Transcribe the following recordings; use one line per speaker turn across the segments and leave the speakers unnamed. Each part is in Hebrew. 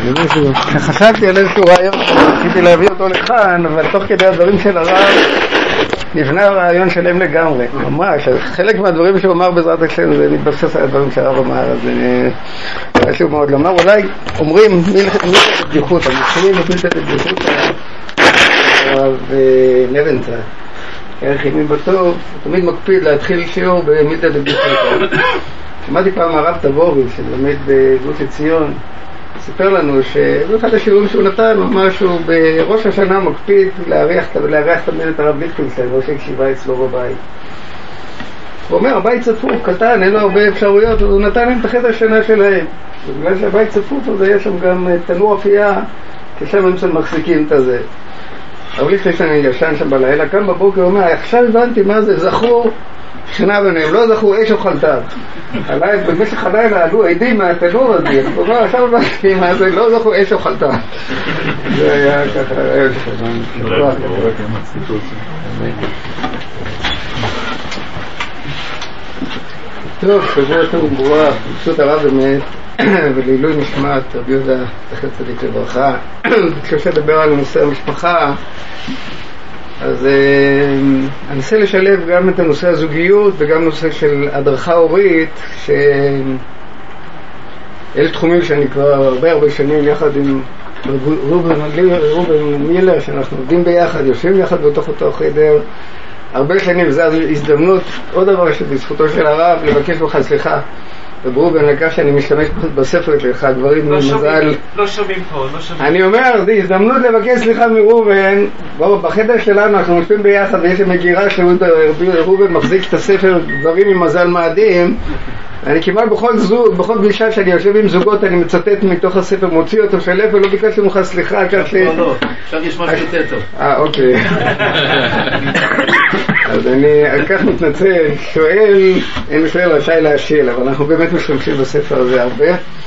חשבתי על איזשהו רעיון, רציתי להביא אותו לכאן, אבל תוך כדי הדברים של הרב נבנה הרעיון שלהם לגמרי, ממש. חלק מהדברים שהוא אמר בעזרת השם זה מתבסס על הדברים שהרב אמר, אז זה חשוב מאוד לומר. אולי אומרים מילתא דבדיחותא, מתחילים את מילתא דבדיחותא ונבנצה ערך ימים בטוב, תמיד מקפיד להתחיל שיעור במילתא דבדיחותא. שמעתי פעם הרב תבורי שלמד בגוש עציון, סיפר לנו שבאחד השיעורים שהוא נתן משהו בראש השנה מקפיד לארח תמיד את הרב ליכטנשטיין, ראש הישיבה אצלו בבית. הוא אומר, הבית צפוף, קטן, אין לו הרבה אפשרויות, אז הוא נתן להם את החדר השינה שלהם. ובגלל שהבית צפוף, אז יש שם גם תנור אפייה, כשם הם מחזיקים את הזה. הרב ליכטנשטיין ישן שם בלילה, קם בבוקר, הוא אומר, עכשיו הבנתי מה זה, זכו שנה ביניהם, לא זכו אש או חלטב. במשך הלילה עלו עדים מהתנור הזה, הוא אומר, עכשיו הבנתי מה זה, לא זכו אש או חלטב. זה היה ככה, טוב, שבוע טוב וברוח, פשוט הרב באמת, ולעילוי נשמת רבי יהודה זכר צדיק לברכה. כשאפשר לדבר על נושא המשפחה, אז אני אנסה לשלב גם את הנושא הזוגיות וגם נושא של הדרכה הורית, שאלה תחומים שאני כבר הרבה שנים יחד עם רובן מילר, שאנחנו עובדים ביחד, יושבים יחד בתוך אותו חדר הרבה שנים. זו הזדמנות, עוד דבר שבזכותו של הרב, לבקש לך סליחה וברובן לכך שאני משתמש בספר שלך, דברים ממזל.
לא שומעים פה, לא שומעים.
אני אומר, זו הזדמנות לבקש סליחה מרובן. בחדר שלנו אנחנו משתמשים ביחד ויש מגירה שרובן מחזיק את הספר דברים ממזל מאדים. אני כמעט בכל פגישה שאני יושב עם זוגות אני מצטט מתוך הספר, מוציא אותו שלף ולא ביקשתי ממך סליחה.
לא, עכשיו יש משהו יותר טוב.
אוקיי. אז אני על כך מתנצל, אין שואל רשאי להשיל, אבל אנחנו באמת משתמשים בספר הזה הרבה.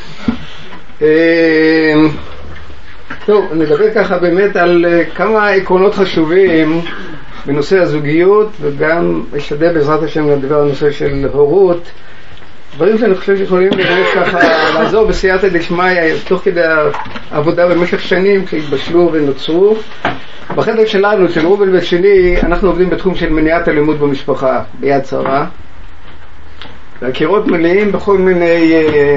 טוב, נדבר ככה באמת על כמה עקרונות חשובים בנושא הזוגיות, וגם אשתדל בעזרת השם לדבר על נושא של הורות, דברים שאני חושב שיכולים באמת ככה לעזור בסייעתא דשמיא תוך כדי העבודה במשך שנים שהתבשלו ונוצרו. בחדר שלנו, של רובן ושלי, אנחנו עובדים בתחום של מניעת אלימות במשפחה ביד שרה, והקירות מלאים בכל מיני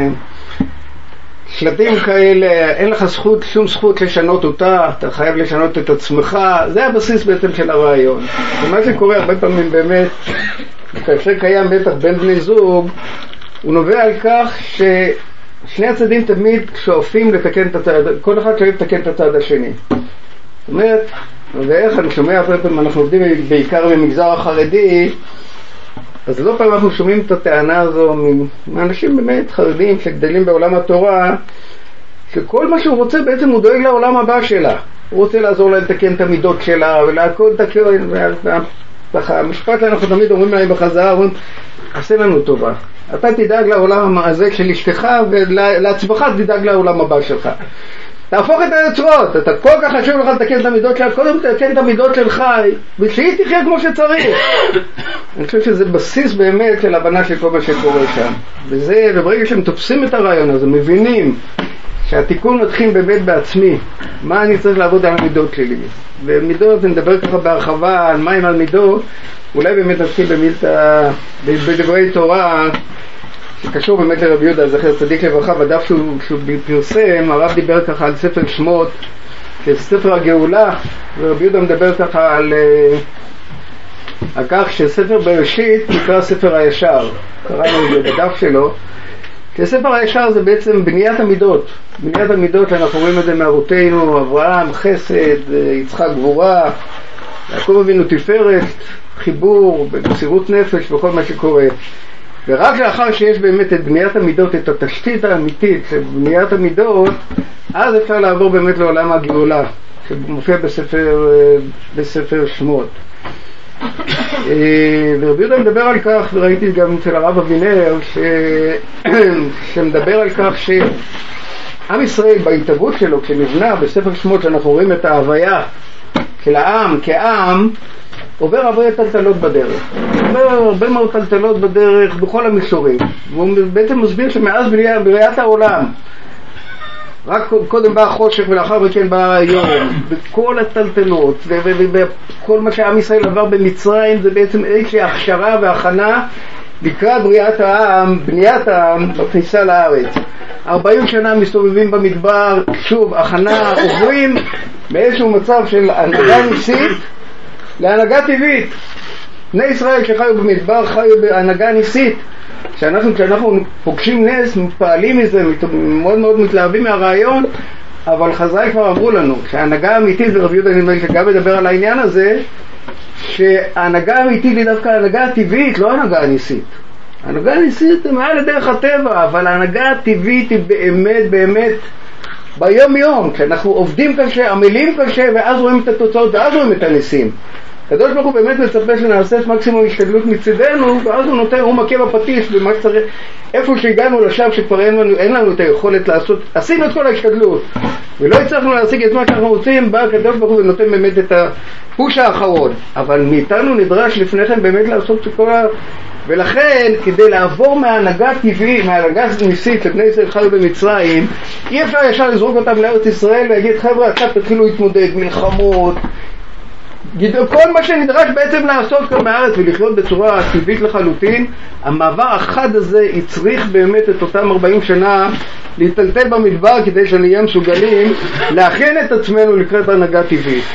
שלטים כאלה, אין לך שום זכות לשנות אותה, אתה חייב לשנות את עצמך. זה הבסיס בעצם של הרעיון. ומה שקורה הרבה פעמים באמת, כאשר קיים מתח בין בני זוג, הוא נובע על כך ששני הצדדים תמיד שואפים לתקן את הצד, כל אחד שואף לתקן את הצד השני. זאת אומרת, ואיך אני שומע הרבה פעמים, אנחנו עובדים בעיקר במגזר החרדי, אז לא פעם אנחנו שומעים את הטענה הזו מאנשים באמת חרדים שגדלים בעולם התורה, שכל מה שהוא רוצה בעצם הוא דואג לעולם הבא שלה. הוא רוצה לעזור לה לתקן את המידות שלה ולהכל את הכהן, המשפט שאנחנו תמיד אומרים להם בחזרה, אומרים, עשה לנו טובה, אתה תדאג לעולם הזה של אשתך ולעצמך תדאג לעולם הבא שלך. תהפוך את היוצרות, אתה כל כך חשוב לך לתקן את המידות שלך, קודם תתקן את המידות שלך ושהיא תחיה כמו שצריך. אני חושב שזה בסיס באמת של הבנה של כל מה שקורה שם, וברגע שהם תופסים את הרעיון הזה, מבינים שהתיקון מתחיל באמת בעצמי, מה אני צריך לעבוד על המידות שלי, ומידות נדבר ככה בהרחבה על מים על מידות, אולי באמת נתחיל בדברי תורה שקשור באמת לרבי יהודה זכר צדיק לברכה. בדף שהוא פרסם, הרב דיבר ככה על ספר שמות כספר הגאולה, ורבי יהודה מדבר ככה על כך שספר בראשית נקרא ספר הישר, קראנו את זה בדף שלו, שספר הישר זה בעצם בניית המידות. בניית המידות, אנחנו רואים את זה מאבותינו, אברהם חסד, יצחק גבורה, יעקב אבינו תפארת, חיבור במסירות נפש וכל מה שקורה. ורק לאחר שיש באמת את בניית המידות, את התשתית האמיתית של בניית המידות, אז אפשר לעבור באמת לעולם הגאולה שמופיע בספר שמות. ורבי יהודה מדבר על כך, וראיתי גם אצל הרב אבינר שמדבר על כך שעם ישראל בהתהוות שלו כשנבנה בספר שמות, שאנחנו רואים את ההוויה של העם כעם, עובר הרבה טלטלות בדרך, עובר הרבה מאוד טלטלות בדרך בכל המישורים. והוא בעצם מסביר שמאז בריאת העולם רק קודם בא החושך ולאחר מכן בא היום, בכל הטלטלות וכל מה שעם ישראל עבר במצרים זה בעצם איזושהי הכשרה והכנה לקראת בניית העם בכניסה לארץ. 40 שנה מסתובבים במדבר, שוב הכנה, עוברים באיזשהו מצב של הנהגה ניסית להנהגה טבעית. בני ישראל שחיו במדבר חיו בהנהגה ניסית. כשאנחנו פוגשים נס, מתפעלים מזה, מאוד מאוד מתלהבים מהרעיון, אבל חז"ל כבר אמרו לנו שההנהגה האמיתית, ורבי יהודה נדמה לי שגם מדבר על העניין הזה, שההנהגה האמיתית היא דווקא ההנהגה הטבעית, לא ההנהגה הניסית. ההנהגה הניסית היא מעל לדרך הטבע, אבל ההנהגה הטבעית היא באמת באמת ביום יום, כשאנחנו עובדים קשה, עמלים קשה, ואז רואים את התוצאות, ואז רואים את הניסים. הקדוש ברוך הוא באמת מצפה שנעשה את מקסימום השתדלות מצדנו, ואז הוא נותן, הוא מכה בפטיש במה שצריך. איפה שהגענו לשם שכבר אין לנו את היכולת לעשות, עשינו את כל ההשתדלות ולא הצלחנו להשיג את מה שאנחנו רוצים, בא הקדוש ברוך הוא ונותן באמת את הפוש האחרון, אבל מאיתנו נדרש לפני כן באמת לעשות את כל ולכן כדי לעבור מההנהגה טבעית, מההנהגה ניסית לבני ישראל חיו במצרים, אי אפשר ישר לזרוק אותם לארץ ישראל ולהגיד חבר'ה עכשיו תתחילו להתמודד, מלחמות, כל מה שנדרש בעצם לעשות כאן בארץ ולחיות בצורה טבעית לחלוטין. המעבר החד הזה יצריך באמת את אותם 40 שנה להיטלטל במדבר כדי שנהיה מסוגלים להכין את עצמנו לקראת הנהגה טבעית.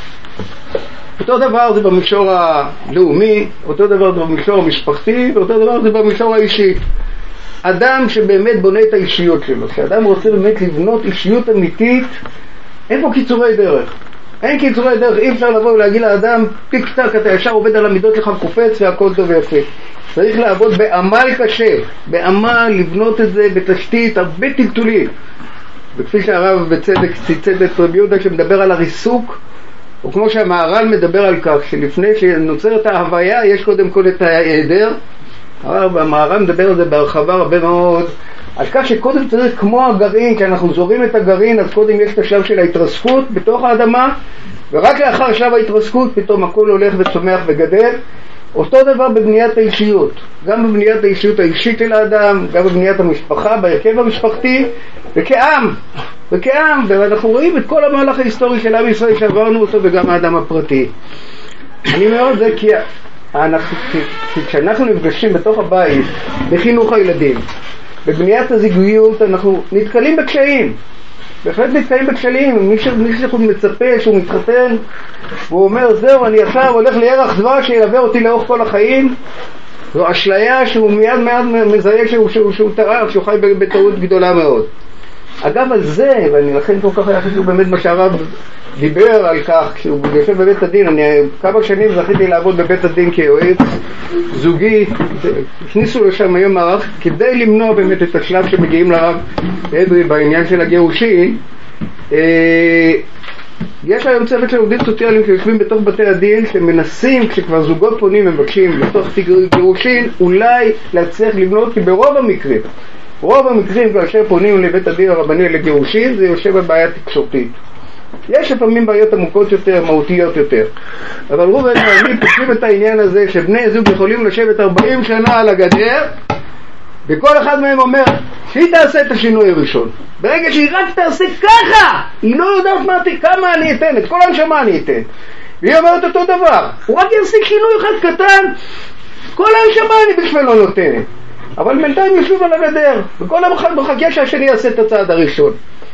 אותו דבר זה במישור הלאומי, אותו דבר זה במישור המשפחתי, ואותו דבר זה במישור האישי. אדם שבאמת בונה את האישיות שלו, שאדם רוצה באמת לבנות אישיות אמיתית, אין פה קיצורי דרך. אין קיצורי דרך, אי אפשר לבוא ולהגיד לאדם טיק טק, אתה ישר עובד על המידות לך קופץ והכל טוב ויפה. צריך לעבוד בעמל קשה, בעמל לבנות את זה בתשתית הרבה טלטולית. וכפי שהרב בצדק ציטט את רבי יהודה שמדבר על הריסוק, או כמו שהמהר"ל מדבר על כך שלפני שנוצרת ההוויה יש קודם כל את ההיעדר. המהר"ל מדבר על זה בהרחבה הרבה מאוד, על כך שקודם צריך כמו הגרעין, כשאנחנו זורים את הגרעין אז קודם יש את השלב של ההתרסקות בתוך האדמה, ורק לאחר שלב ההתרסקות פתאום הכל הולך וצומח וגדל. אותו דבר בבניית האישיות, גם בבניית האישיות האישית של האדם, גם בבניית המשפחה, בהרכב המשפחתי וכעם, ואנחנו רואים את כל המהלך ההיסטורי של עם ישראל שעברנו אותו וגם האדם הפרטי. אני מאוד זה כי כשאנחנו נפגשים בתוך הבית בחינוך הילדים, בבניית הזוגיות, אנחנו נתקלים בקשיים, בהחלט נתקלים בקשיים. מי שאנחנו מצפה שהוא מתחתן והוא אומר זהו אני עכשיו הולך לירח דבש שילווה אותי לאורך כל החיים, זו אשליה שהוא מיד מזהה שהוא טעה, שהוא חי בטעות גדולה מאוד. אגב על זה, ואני לכן כל כך היה חשוב באמת מה שהרב דיבר על כך כשהוא יושב בבית הדין. אני כמה שנים זכיתי לעבוד בבית הדין כיועץ זוגי, הכניסו לשם היום מערך כדי למנוע באמת את השלב שמגיעים לרב אדרי בעניין של הגירושין. יש היום צוות של עובדים סוציאליים שיושבים בתוך בתי הדין שמנסים כשכבר זוגות פונים מבקשים לתוך גירושין אולי להצליח לבנות, כי רוב המקרים כאשר פונים לבית הדין הרבני לגירושין זה יושב בבעיה תקשורתית. יש לפעמים בעיות עמוקות יותר, מהותיות יותר, אבל רוב האנשים פותחים את העניין הזה שבני זוג יכולים לשבת 40 שנה על הגדר וכל אחד מהם אומר שהיא תעשה את השינוי הראשון. ברגע שהיא רק תעשה ככה, היא לא יודעת כמה אני אתן, את כל הנשמה אני אתן, והיא אומרת אותו דבר, הוא רק יעשה שינוי אחד קטן, כל הנשמה אני בשבילו נותנת, אבל בינתיים ישוב על הגדר וכל אחד מחכה שהשני יעשה את הצעד הראשון.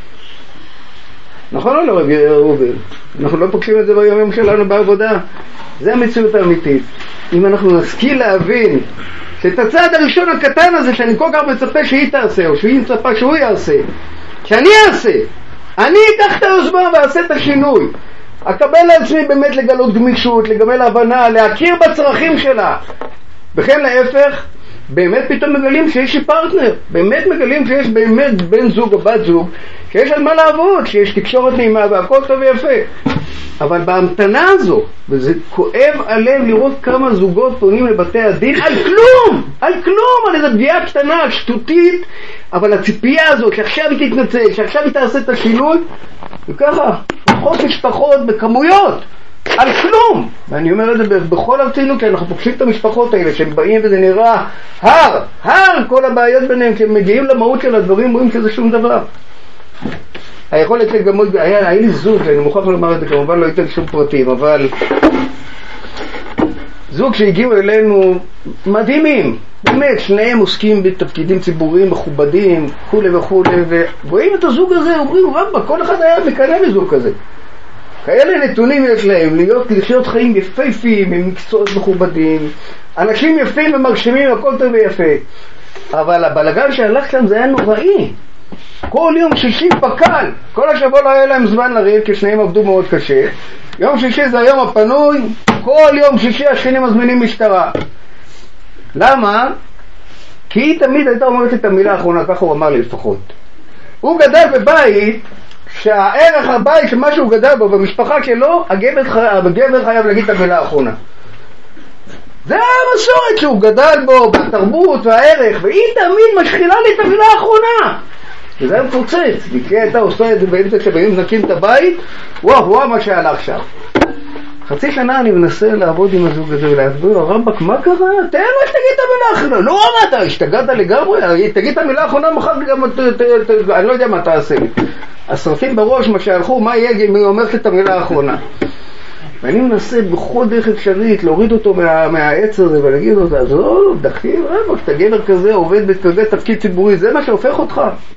נכון או לא רבי רובין? אנחנו לא פוגשים את זה ביום יום שלנו בעבודה. זה המציאות האמיתית. אם אנחנו נשכיל להבין שאת הצעד הראשון הקטן הזה שאני כל כך מצפה שהיא תעשה או שהיא מצפה שהוא יעשה, שאני אעשה, אני אקח את היוזמה ואעשה את השינוי, אקבל לעצמי באמת לגלות גמישות, לגבל הבנה, להכיר בצרכים שלה, וכן להפך, באמת פתאום מגלים שיש לי פרטנר, באמת מגלים שיש באמת בן זוג או בת זוג שיש על מה לעבוד, שיש תקשורת נעימה והכל טוב ויפה. אבל בהמתנה הזו, וזה כואב הלב לראות כמה זוגות פונים לבתי הדין על כלום, על איזו פגיעה קטנה, שטותית, אבל הציפייה הזאת שעכשיו היא תתנצל, שעכשיו היא תעשה את השינוי, וככה, פחות משפחות בכמויות על כלום. ואני אומר את זה בכל הרצינות, כי אנחנו פוגשים את המשפחות האלה שהם באים וזה נראה הר כל הבעיות ביניהם, כשהם מגיעים למהות של הדברים רואים שזה שום דבר. היכולת לגמות, היה לי זוג, אני מוכרח לומר את זה, כמובן לא הייתי שום פרטים, אבל זוג שהגיעו אלינו מדהימים, באמת, שניהם עוסקים בתפקידים ציבוריים מכובדים, וכולי וכולי, ורואים את הזוג הזה, אומרים, רבא, כל אחד היה מקנא בזוג כזה. כאלה נתונים יש להם, לחיות חיים יפהפיים, עם מקצועות מכובדים, אנשים יפים ומרשימים, הכל טוב ויפה. אבל הבלגן שהלך שם זה היה נוראי. כל יום שישי פקל, כל השבוע לא היה להם זמן לריב, כי שניהם עבדו מאוד קשה. יום שישי זה היום הפנוי, כל יום שישי השכנים מזמינים משטרה. למה? כי היא תמיד הייתה אומרת את המילה האחרונה, ככה הוא אמר לי לפחות. הוא גדל בבית שהערך הבית שמה שהוא גדל בו במשפחה שלו, הגבר חייב להגיד את המילה האחרונה. זה המסורת שהוא גדל בו, בתרבות והערך, והיא תמיד משחילה לי את המילה האחרונה. וזה היה מפוצץ, כי הייתה עושה את זה באמצע שבאים נקים את הבית, וואו מה שהלך שם. חצי שנה אני מנסה לעבוד עם הזוג הזה ולהסביר, רבק, מה קרה? תן מה שתגיד את המילה האחרונה. לא, מה אתה, השתגעת לגמרי? תגיד את המילה האחרונה, מחר גם, אני לא יודע מה תעשה לי. השרפים בראש, מה שהלכו, מה יהיה אם היא אומרת את המילה האחרונה? ואני מנסה בכל דרך אפשרית להוריד אותו מהעץ הזה ולהגיד לו, עזוב, דחים, רבק, אתה גבר כזה, עובד בכזה תפקיד ציבורי, זה מה שהופך אותך.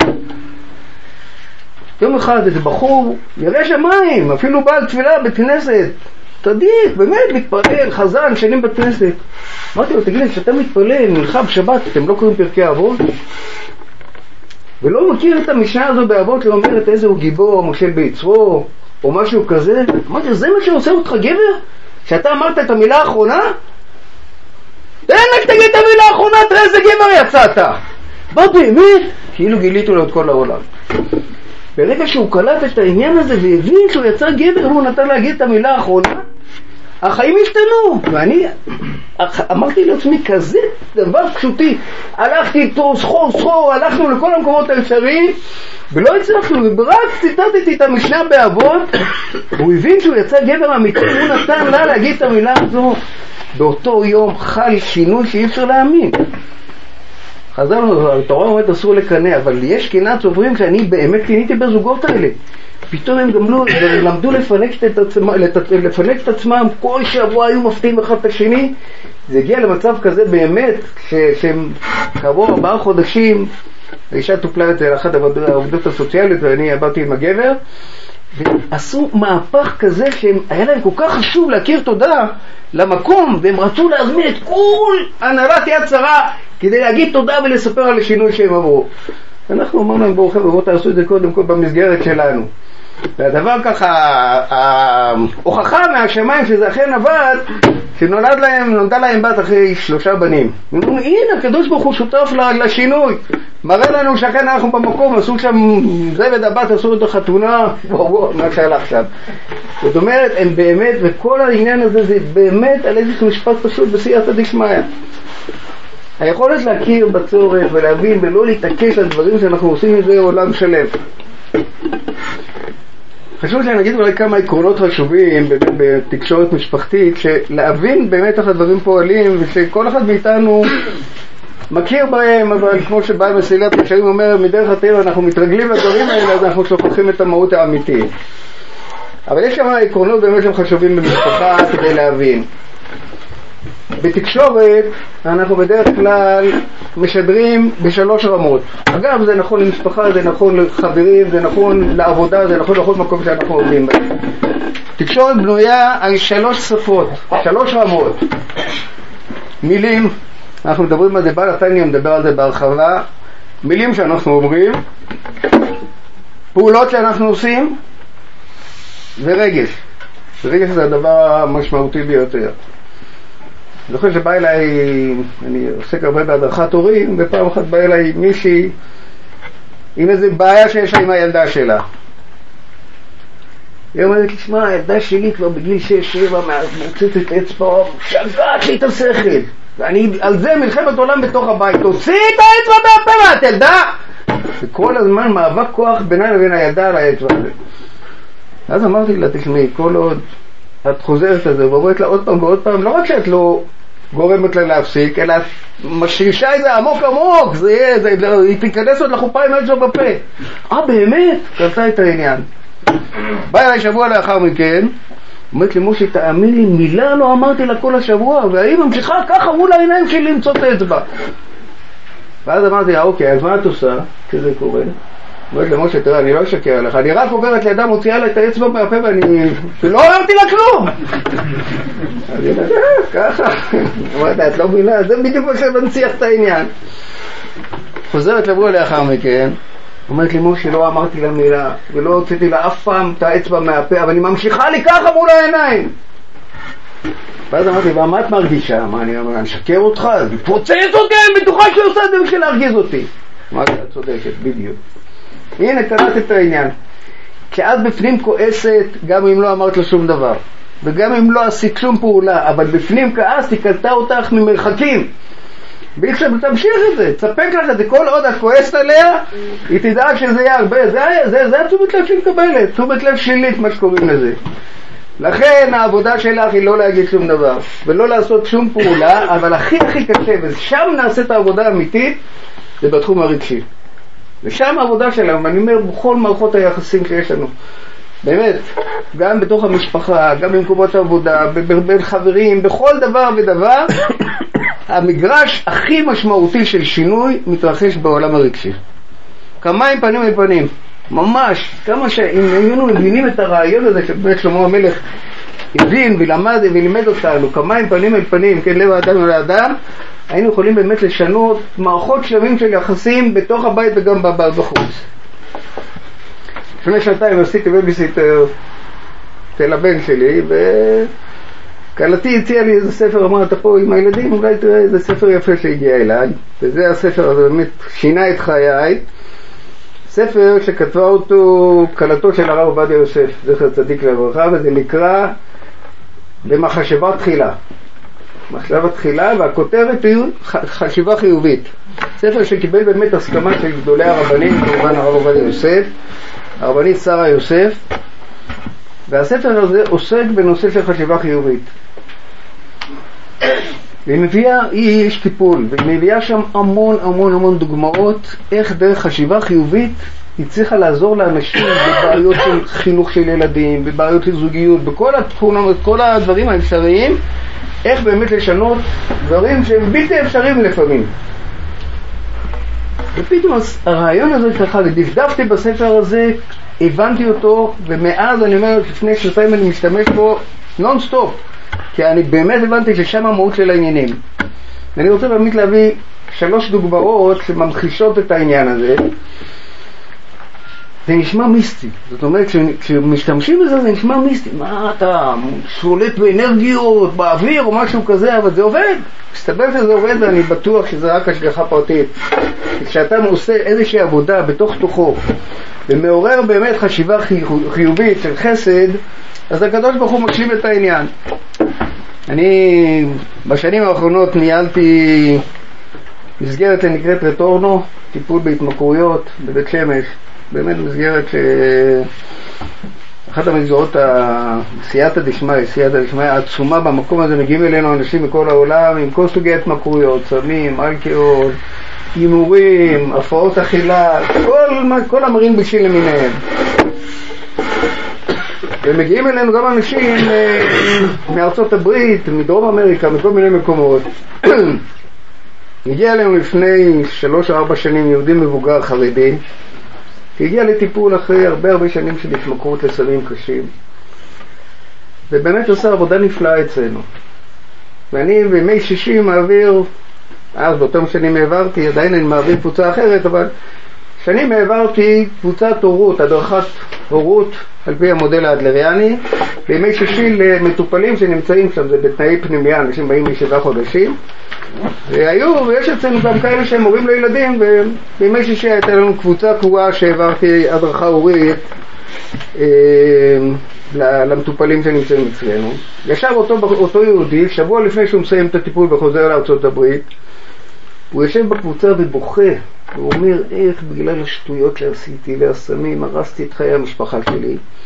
יום אחד איזה בחור, ירא שמיים, אפילו בעל תפילה בכנסת, תדיק, באמת מתפלל, חזן, שנים בכנסת. אמרתי לו, תגיד לי, כשאתה מתפלל, מלכה בשבת, אתם לא קוראים פרקי אבות? ולא מכיר את המשנה הזו באבות, לא אומרת איזה הוא גיבור, משה ביצרו, או משהו כזה. אמרתי, זה מה שעושה אותך גבר? שאתה אמרת את המילה האחרונה? תן רק תגיד את המילה האחרונה, תראה איזה גבר יצאת. מה באמת? כאילו גיליתו לו את כל העולם. ברגע שהוא קלט את העניין הזה והבין שהוא יצא גבר, הוא נתן להגיד את המילה האחרונה, החיים השתנו. ואני אמרתי לעצמי, כזה דבר פשוטי, הלכתי איתו סחור, הלכנו לכל המקומות האפשריים ולא הצלחנו, ורק ציטטתי את המשנה באבות, הוא הבין שהוא יצא גבר אמיתי, הוא נתן לה להגיד את המילה הזו. באותו יום חל שינוי שאי אפשר להאמין. חזרנו, התורה אומרת אסור לקנא, אבל יש קנאת סופרים שאני באמת קניתי בזוגות האלה. פתאום הם גם למדו לפנק את עצמם, כל שבוע היו מפתיעים אחד את השני. זה הגיע למצב כזה באמת, שהם קרוב 4 חודשים, האישה טופלה את אחת העובדות הסוציאליות, ואני עברתי עם הגבר, ועשו מהפך כזה שהיה להם כל כך חשוב להכיר תודה למקום, והם רצו להזמין את כל הנהלת יד שרה כדי להגיד תודה ולספר על השינוי שהם עברו. אנחנו אמרנו להם, בואו תעשו את זה קודם כל במסגרת שלנו. והדבר ככה, ההוכחה מהשמיים שזה אכן עבד, שנולדה להם בת אחרי 3 בנים. הנה, הקדוש ברוך הוא שותף לשינוי. מראה לנו שאכן אנחנו במקום, עשו שם זה ודבת, עשו את החתונה, וואו, מה שהלך שם. זאת אומרת, הם באמת, וכל העניין הזה זה באמת על איזשהו משפט פשוט בסייעתא דשמיא. היכולת להכיר בצורך ולהבין ולא להתעקש על דברים שאנחנו עושים מזה עולם שלם. חשוב שאני אגיד אולי כמה עקרונות חשובים בתקשורת משפחתית, שלהבין באמת איך הדברים פועלים ושכל אחד מאיתנו מכיר בהם, אבל כמו שבא מסילת ישרים אומר, מדרך הטבע אנחנו מתרגלים לדברים האלה, אז אנחנו שוכחים את המהות האמיתית. אבל יש כמה עקרונות באמת שהם חשובים במשפחה כדי להבין. בתקשורת אנחנו בדרך כלל משדרים ב3 רמות. אגב, זה נכון למשפחה, זה נכון לחברים, זה נכון לעבודה, זה נכון לכל מקום שאנחנו עובדים בהם. תקשורת בנויה על 3 שפות, 3 רמות. מילים, אנחנו מדברים על זה, בעל התניא מדבר על זה בהרחבה. מילים שאנחנו אומרים, פעולות שאנחנו עושים, ורגש. רגש זה הדבר המשמעותי ביותר. אני זוכר שבא אליי, אני עוסק הרבה בהדרכת הורים, ופעם אחת בא אליי מישהי עם איזו בעיה שיש לה עם הילדה שלה. היא אומרת, תשמע, הילדה שלי כבר בגיל 6-7 מוצאת אצבע, שגעת לי את השכל. ואני על זה מלחמת עולם בתוך הבית, תוציא את האצבע מהפה ואת ילדה! וכל הזמן מאבק כוח ביני לבין הילדה על האצבע הזה. אז אמרתי לה, תשמעי, כל עוד את חוזרת על זה ואומרת לה עוד פעם ועוד פעם, לא רק שאת לא גורמת לה להפסיק, אלא משרישה את זה עמוק עמוק, היא תיכנס עוד לחופה עם אצבע בפה. באמת? קרתה את העניין. בא אליי שבוע לאחר מכן, אומרת לי, משה, תאמין לי, מילה לא אמרתי לה כל השבוע, והיא ממשיכה ככה מול העיניים שלי למצוא את האצבע. ואז אמרתי לה, אוקיי, אז מה את עושה כשזה קורה? אומרת לי, משה, תראה, אני לא אשקר עליך, אני רק עוברת לידה, מוציאה לה את האצבע מהפה, ולא אמרתי לה כלום! אז היא אומרת, ככה. אמרת, את לא מילה, זה בדיוק מה שמנציח את העניין. חוזרת לבוא לאחר מכן, אומרת לי, משה, לא אמרתי לה מילה, ולא הוצאתי לה אף פעם את האצבע מהפה, אבל היא ממשיכה לי ככה מול העיניים. ואז אמרתי, מה את מרגישה? מה אני אומר, אני אשקר אותך? היא פוצצת אותי, אני בטוחה שהיא עושה את זה בשביל להרגיז אותי. אמרתי, את צודקת, בדיוק. הנה, קראת את העניין. כשאת בפנים כועסת, גם אם לא אמרת לו שום דבר, וגם אם לא עשית שום פעולה, אבל בפנים כעסת, היא קלטה אותך ממרחקים. והיא תמשיך את זה, תספק לך את זה, כל עוד את כועסת עליה, היא תדאג שזה יהיה הרבה, זה התשומת לב שהיא מקבלת, תשומת לב שלילית, מה שקוראים לזה. לכן העבודה שלך היא לא להגיד שום דבר, ולא לעשות שום פעולה, אבל הכי קשה, ושם נעשה את העבודה האמיתית, זה בתחום הרגשי. ושם העבודה שלנו, ואני אומר, בכל מערכות היחסים שיש לנו, באמת, גם בתוך המשפחה, גם במקומות העבודה, בין חברים, בכל דבר ודבר, המגרש הכי משמעותי של שינוי מתרחש בעולם הרגשי. כמיים פנים אל פנים, ממש, כמה שאם היינו מבינים את הרעיון הזה שבאמת שלמה המלך הבין ולמד ולימד אותנו, כמיים פנים אל פנים, כן, לב האדם אל האדם, היינו יכולים באמת לשנות מערכות שלמים של יחסים בתוך הבית וגם בחוץ. לפני שנתיים עשיתי בייביסיטר של הבן שלי, וקלתי הציעה לי איזה ספר, אמרה, אתה פה עם הילדים, אולי תראה איזה ספר יפה שהגיע אליי, וזה הספר הזה באמת שינה את חיי, ספר שכתבה אותו קלתו של הרב עובדיה יוסף, זכר צדיק לברכה, וזה נקרא במחשבה תחילה. מחשבה תחילה, והכותרת היא חשיבה חיובית. ספר שקיבל באמת הסכמה של גדולי הרבנים, כמובן הרב עובדיה יוסף, הרבנית שרה יוסף, והספר הזה עוסק בנושא של חשיבה חיובית. והיא מביאה, היא איש טיפול, והיא מביאה שם המון דוגמאות איך דרך חשיבה חיובית היא צריכה לעזור לאנשים בבעיות של חינוך של ילדים, בבעיות של זוגיות, בכל התכונות, כל הדברים האפשריים, איך באמת לשנות דברים שהם בלתי אפשריים לפעמים. ופתאום הרעיון הזה ככה, דפדפתי בספר הזה, הבנתי אותו, ומאז אני אומר, לפני שנתיים אני משתמש בו נון-סטופ, כי אני באמת הבנתי ששם המהות של העניינים. ואני רוצה באמת להביא 3 דוגמאות שממחישות את העניין הזה. זה נשמע מיסטי, זאת אומרת, כשמשתמשים בזה זה נשמע מיסטי. מה אתה שולט באנרגיות, באוויר או משהו כזה, אבל זה עובד. מסתבר שזה עובד ואני בטוח שזה רק השגחה פרטית. כשאתה עושה איזושהי עבודה בתוך תוכו, ומעורר באמת חשיבה חיובית של חסד, אז הקדוש ברוך הוא מקשיב את העניין. אני בשנים האחרונות ניהלתי מסגרת שנקראת רטורנו, טיפול בהתמכרויות בבית שמש. באמת מסגרת אחת המסגרות סייעתא דשמיא העצומה במקום הזה. מגיעים אלינו אנשים מכל העולם עם כל סוגי התמכרויות, סמים, אלכוהול, הימורים, הפרעות אכילה, כל המרעין בישין למיניהם. ומגיעים אלינו גם אנשים מארצות הברית, מדרום אמריקה, מכל מיני מקומות. הגיע אלינו לפני 3-4 שנים יהודי מבוגר חרדי, הגיע לטיפול אחרי הרבה שנים של התמכרות לסמים קשים, ובאמת עושה עבודה נפלאה אצלנו. ואני בימי שישי מעביר, אז באותם שנים העברתי, עדיין אני מעביר קבוצה אחרת, אבל שנים העברתי קבוצת הורות, הדרכת הורות על פי המודל האדלריאני, בימי שישי למטופלים שנמצאים שם, זה בתנאי פנימיה, אנשים באים מ7 חודשים, ויש אצלנו גם כאלה שהם הורים לילדים, ובימי שישי הייתה לנו קבוצה קבועה שהעברתי הדרכה הורית למטופלים שנמצאים אצלנו. ישב אותו יהודי, שבוע לפני שהוא מסיים את הטיפול וחוזר לארצות הברית, הוא יושב בקבוצה ובוכה, הוא אומר, איך בגלל השטויות שעשיתי והסמים הרסתי את חיי המשפחה שלי,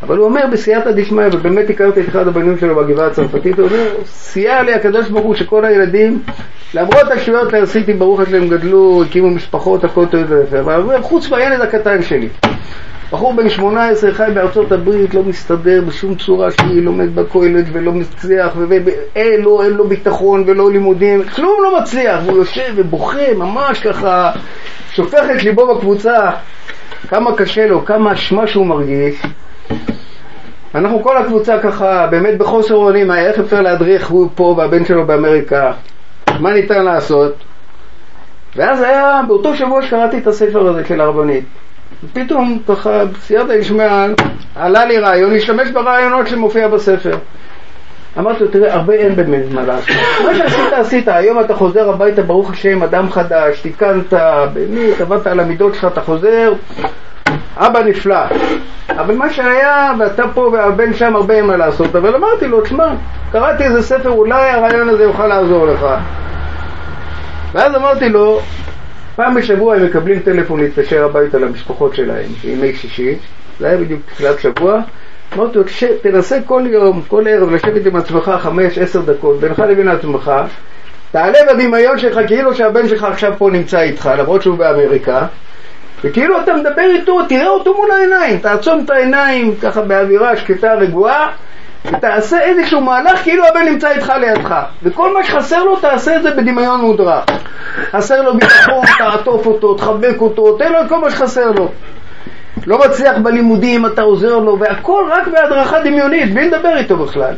אבל הוא אומר בסייעתא דשמיא, ובאמת הכרתי את אחד הבנים שלו בגבעה הצרפתית, הוא אומר, סייע לי הקדוש ברוך הוא שכל הילדים, למרות השטויות שעשיתי, ברוך השם גדלו, הקימו משפחות, הכל טוב ויפה, אבל הוא אומר, חוץ מהילד הקטן שלי. בחור בן 18 חי בארצות הברית, לא מסתדר בשום צורה שהיא, לומד בכולל ולא מצליח, ואין לו ביטחון ולא לימודים, כלום לא מצליח, והוא יושב ובוכה ממש ככה, שופך את ליבו בקבוצה, כמה קשה לו, כמה אשמה שהוא מרגיש. אנחנו כל הקבוצה ככה, באמת בחוסר אונים, איך אפשר להדריך, הוא פה והבן שלו באמריקה, מה ניתן לעשות? ואז היה, באותו שבוע שקראתי את הספר הזה של הרבנית, ופתאום ככה, סייעתא דשמיא, עלה לי רעיון, להשתמש ברעיונות שמופיע בספר. אמרתי לו, תראה, הרבה אין באמת מה לעשות. מה שעשית, עשית. היום אתה חוזר הביתה, ברוך השם, אדם חדש, תיקנת, באמת, עבדת על המידות שלך, אתה חוזר, אבא נפלא. אבל מה שהיה, ואתה פה והבן שם, הרבה אין מה לעשות. אבל אמרתי לו, תשמע, קראתי איזה ספר, אולי הרעיון הזה יוכל לעזור לך. ואז אמרתי לו, פעם בשבוע הם מקבלים טלפון להתקשר הביתה למשפחות שלהם, ימי שישי, זה היה בדיוק תחילת שבוע. אמרתי לו, תנסה כל יום, כל ערב, לשבת עם עצמך 5-10 דקות, בינך לבין עצמך, תעלה בדמיון שלך כאילו שהבן שלך עכשיו פה נמצא איתך, למרות שהוא באמריקה, וכאילו אתה מדבר איתו, תראה אותו מול העיניים, תעצום את העיניים ככה באווירה שקטה רגועה, ותעשה איזשהו מהלך כאילו הבן נמצא איתך לידך, וכל מה שחסר לו תעשה את זה בדמיון מודרך. חסר לו ביטחון, תעטוף אותו, תחבק אותו, תן לו את כל מה שחסר לו. לא מצליח בלימודים, אתה עוזר לו, והכל רק בהדרכה דמיונית, בלי לדבר איתו בכלל.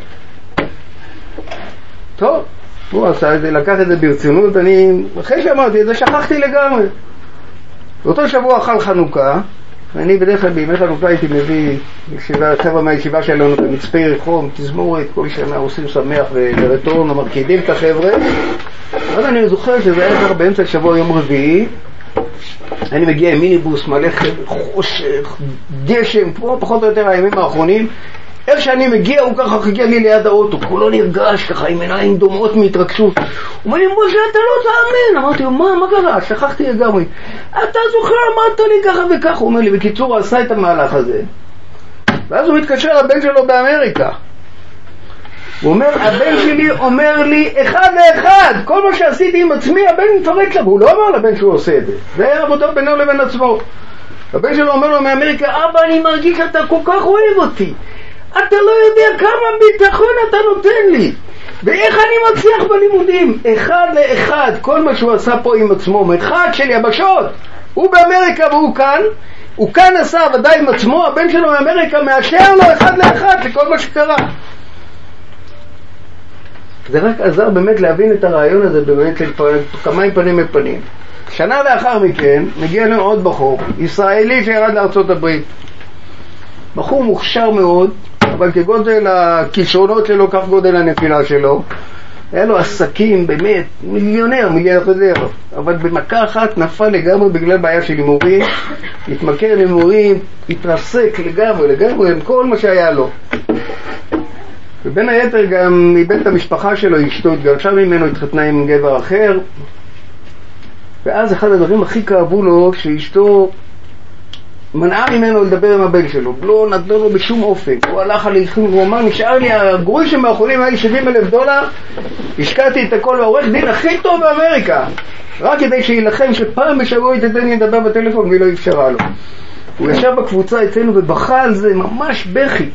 טוב, הוא עשה את זה, לקח את זה ברצינות, אחרי שאמרתי את זה שכחתי לגמרי. באותו שבוע חל חנוכה, ואני בדרך כלל בימי חנוכה הייתי מביא חבר'ה מהישיבה שלנו במצפה יריחו, תזמורת, כל שנה עושים שמח ורטורן, מרקידים את החבר'ה. אבל אני זוכר שזה היה כבר באמצע שבוע יום רביעי, אני מגיע עם מיניבוס מלא חושך, גשם, פה פחות או יותר הימים האחרונים. איך שאני מגיע הוא ככה חיכה לי ליד האוטו, כולו נרגש ככה עם עיניים דומעות מהתרגשות. הוא אומר לי, משה, אתה לא תאמן. אמרתי לו, מה קרה? שכחתי לגמרי. אתה זוכר, אמרת לי ככה וככה. הוא אומר לי, בקיצור, הוא עשה את המהלך הזה. ואז הוא מתקשר לבן שלו באמריקה. הוא אומר, הבן שלי אומר לי, אחד לאחד, כל מה שעשיתי עם עצמי, הבן מפרק לה. והוא לא אמר לבן שהוא עושה את זה. זה היה עבודה בינו לבין עצמו. הבן שלו אומר לו מאמריקה, אבא, אני מרגיש שאתה כל כך אוהב אותי. אתה לא יודע כמה ביטחון אתה נותן לי, ואיך אני מצליח בלימודים. אחד לאחד, כל מה שהוא עשה פה עם עצמו, מרחק של יבשות. הוא באמריקה והוא כאן, הוא כאן עשה ודאי עם עצמו, הבן שלו מאמריקה מאשר לו אחד לאחד לכל מה שקרה. זה רק עזר באמת להבין את הרעיון הזה באמת כמה עם פנים מפנים. שנה לאחר מכן מגיע לנו עוד בחור, ישראלי שירד לארצות הברית. בחור מוכשר מאוד, אבל כגודל הכישרונות שלו, כך גודל הנפילה שלו. היה לו עסקים, באמת, מיליארדר, אבל במכה אחת נפל לגמרי בגלל בעיה של הימורים, התמכר להימורים, התרסק לגמרי עם כל מה שהיה לו. ובין היתר גם איבד את המשפחה שלו, אשתו התגרשה ממנו, התחתנה עם גבר אחר. ואז אחד הדברים הכי כאבו לו, שאשתו מנעה ממנו לדבר עם הבן שלו, לא נתנו לו בשום אופן. הוא הלך על הלכים, הוא אמר, נשאר לי הגרוש שמאחולים היה לי $70,000, השקעתי את הכל לעורך דין הכי טוב באמריקה, רק כדי שילחם שפעם בשבוע תתן לי לדבר בטלפון, והיא לא אפשרה לו. הוא ישב בקבוצה אצלנו ובכה על זה ממש בכי.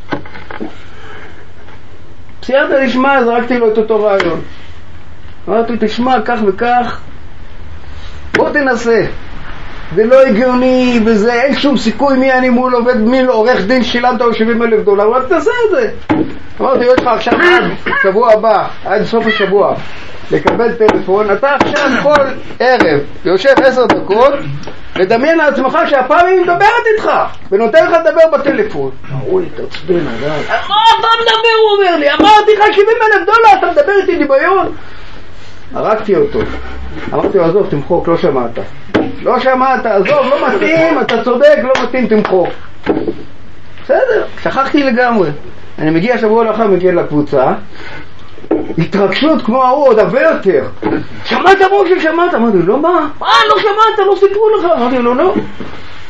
סייעתא דשמיא, זרקתי לו את אותו רעיון. אמרתי, תשמע, כך וכך, בוא תנסה. זה לא הגיוני, וזה אין שום סיכוי מי אני מול עובד, מי עורך דין שילמת לו $70,000, אבל תעשה את זה. אמרתי, יש לך עכשיו עד שבוע הבא, עד סוף השבוע, לקבל טלפון, אתה עכשיו כל ערב יושב 10 דקות, ודמיין לעצמך שהפעם היא מדברת איתך, ונותן לך לדבר בטלפון. אוי, תעצבן, עדיין. מה אתה מדבר, הוא אומר לי? אמרתי לך $70,000, אתה מדבר איתי דמיון? הרגתי אותו. אמרתי לו, עזוב, תמחוק, לא שמעת. לא שמעת, עזוב, לא מתאים, אתה צודק, לא מתאים, תמחוק. בסדר, שכחתי לגמרי. אני מגיע שבוע לאחר, מגיע לקבוצה, התרגשות כמו ההוא, עוד הרבה יותר. שמעת משה, שמעת? אמרתי לו, לא מה? לא שמעת, לא סיפרו לך. אמרתי לו, לא.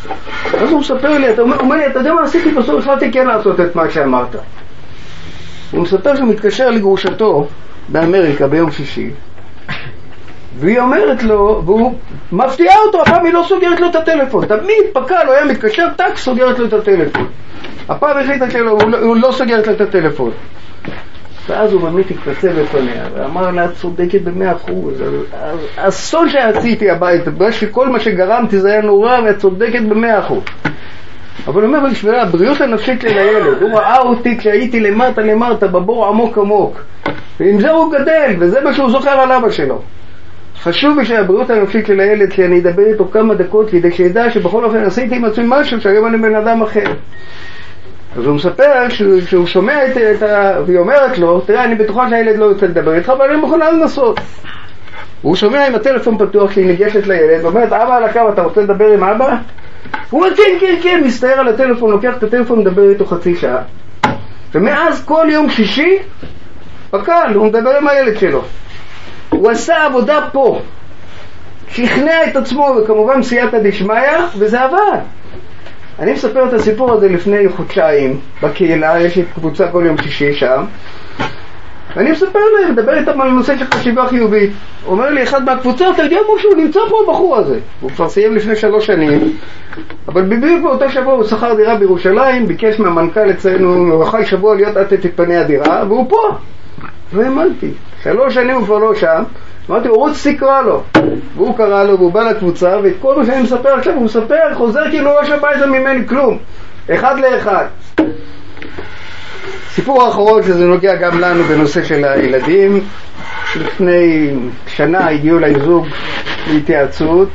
אז הוא מספר לי, הוא אומר לי, אתה יודע מה עשיתי בסוף? החלטתי כן לעשות את מה שאמרת. הוא מספר שהוא מתקשר לגרושתו באמריקה ביום שישי, והיא אומרת לו, והוא מפתיעה אותו, הפעם היא לא סוגרת לו את הטלפון. תמיד פקע לו, היה מתקשר, טק, סוגרת לו את הטלפון. הפעם החליטה שלו, הוא לא סוגרת לו את הטלפון. ואז הוא באמת התקצב בפניה, ואמר לה, צודקת ב100%. האסון שעשיתי הביתה, כל מה שגרמתי זה היה נורא, ואת צודקת ב100%. אבל הוא אומר בשבילה, הבריאות הנפשית של הילד, הוא ראה אותי כשהייתי למטה, בבור עמוק, ועם זה הוא גדל, וזה מה שהוא זוכר על אבא שלו. חשוב לי שהבריאות הנפשית של הילד, שאני אדבר איתו כמה דקות, כדי שידע שבכל אופן עשיתי עם עצמי משהו, שהיום אני בן אדם אחר. אז הוא מספר שהוא שומע והיא אומרת לו, תראה, אני בטוחה שהילד לא יוצא לדבר איתך, אבל אני מוכנה לנסות. הוא שומע עם הטלפון פתוח, שהיא ניגשת לילד, ואומרת, אבא על הקו, אתה רוצה לדבר עם אבא? הוא אומר, כן, מסתער על הטלפון, לוקח את הטלפון, מדבר איתו חצי שעה. ומאז כל יום שישי, פקל, הוא מדבר עם הילד שלו. הוא עשה עבודה פה, שכנע את עצמו, וכמובן סייעתא דשמיא, וזה עבד. אני מספר את הסיפור הזה לפני חודשיים בקהילה, יש לי קבוצה כל יום שישי שם, ואני מספר להם, מדבר איתם על נושא של חשיבה חיובית. אומר לי אחד מהקבוצה, אתה יודע משהו, הוא נמצא פה הבחור הזה. הוא כבר סיים לפני 3 שנים, אבל בדיוק באותו שבוע הוא שכר דירה בירושלים, ביקש מהמנכ"ל אצלנו, הוא יכול שבוע להיות עטת את פני הדירה, והוא פה. והאמנתי, 3 שנים הוא כבר לא שם, אמרתי, רוץ תקרא לו. והוא קרא לו, והוא בא לקבוצה, ואת כל מה שאני מספר עכשיו, הוא מספר, חוזר כאילו לא שבא איזה ממני כלום. 1 ל-1. סיפור האחרון שזה נוגע גם לנו בנושא של הילדים. לפני שנה הגיעו לי זוג להתייעצות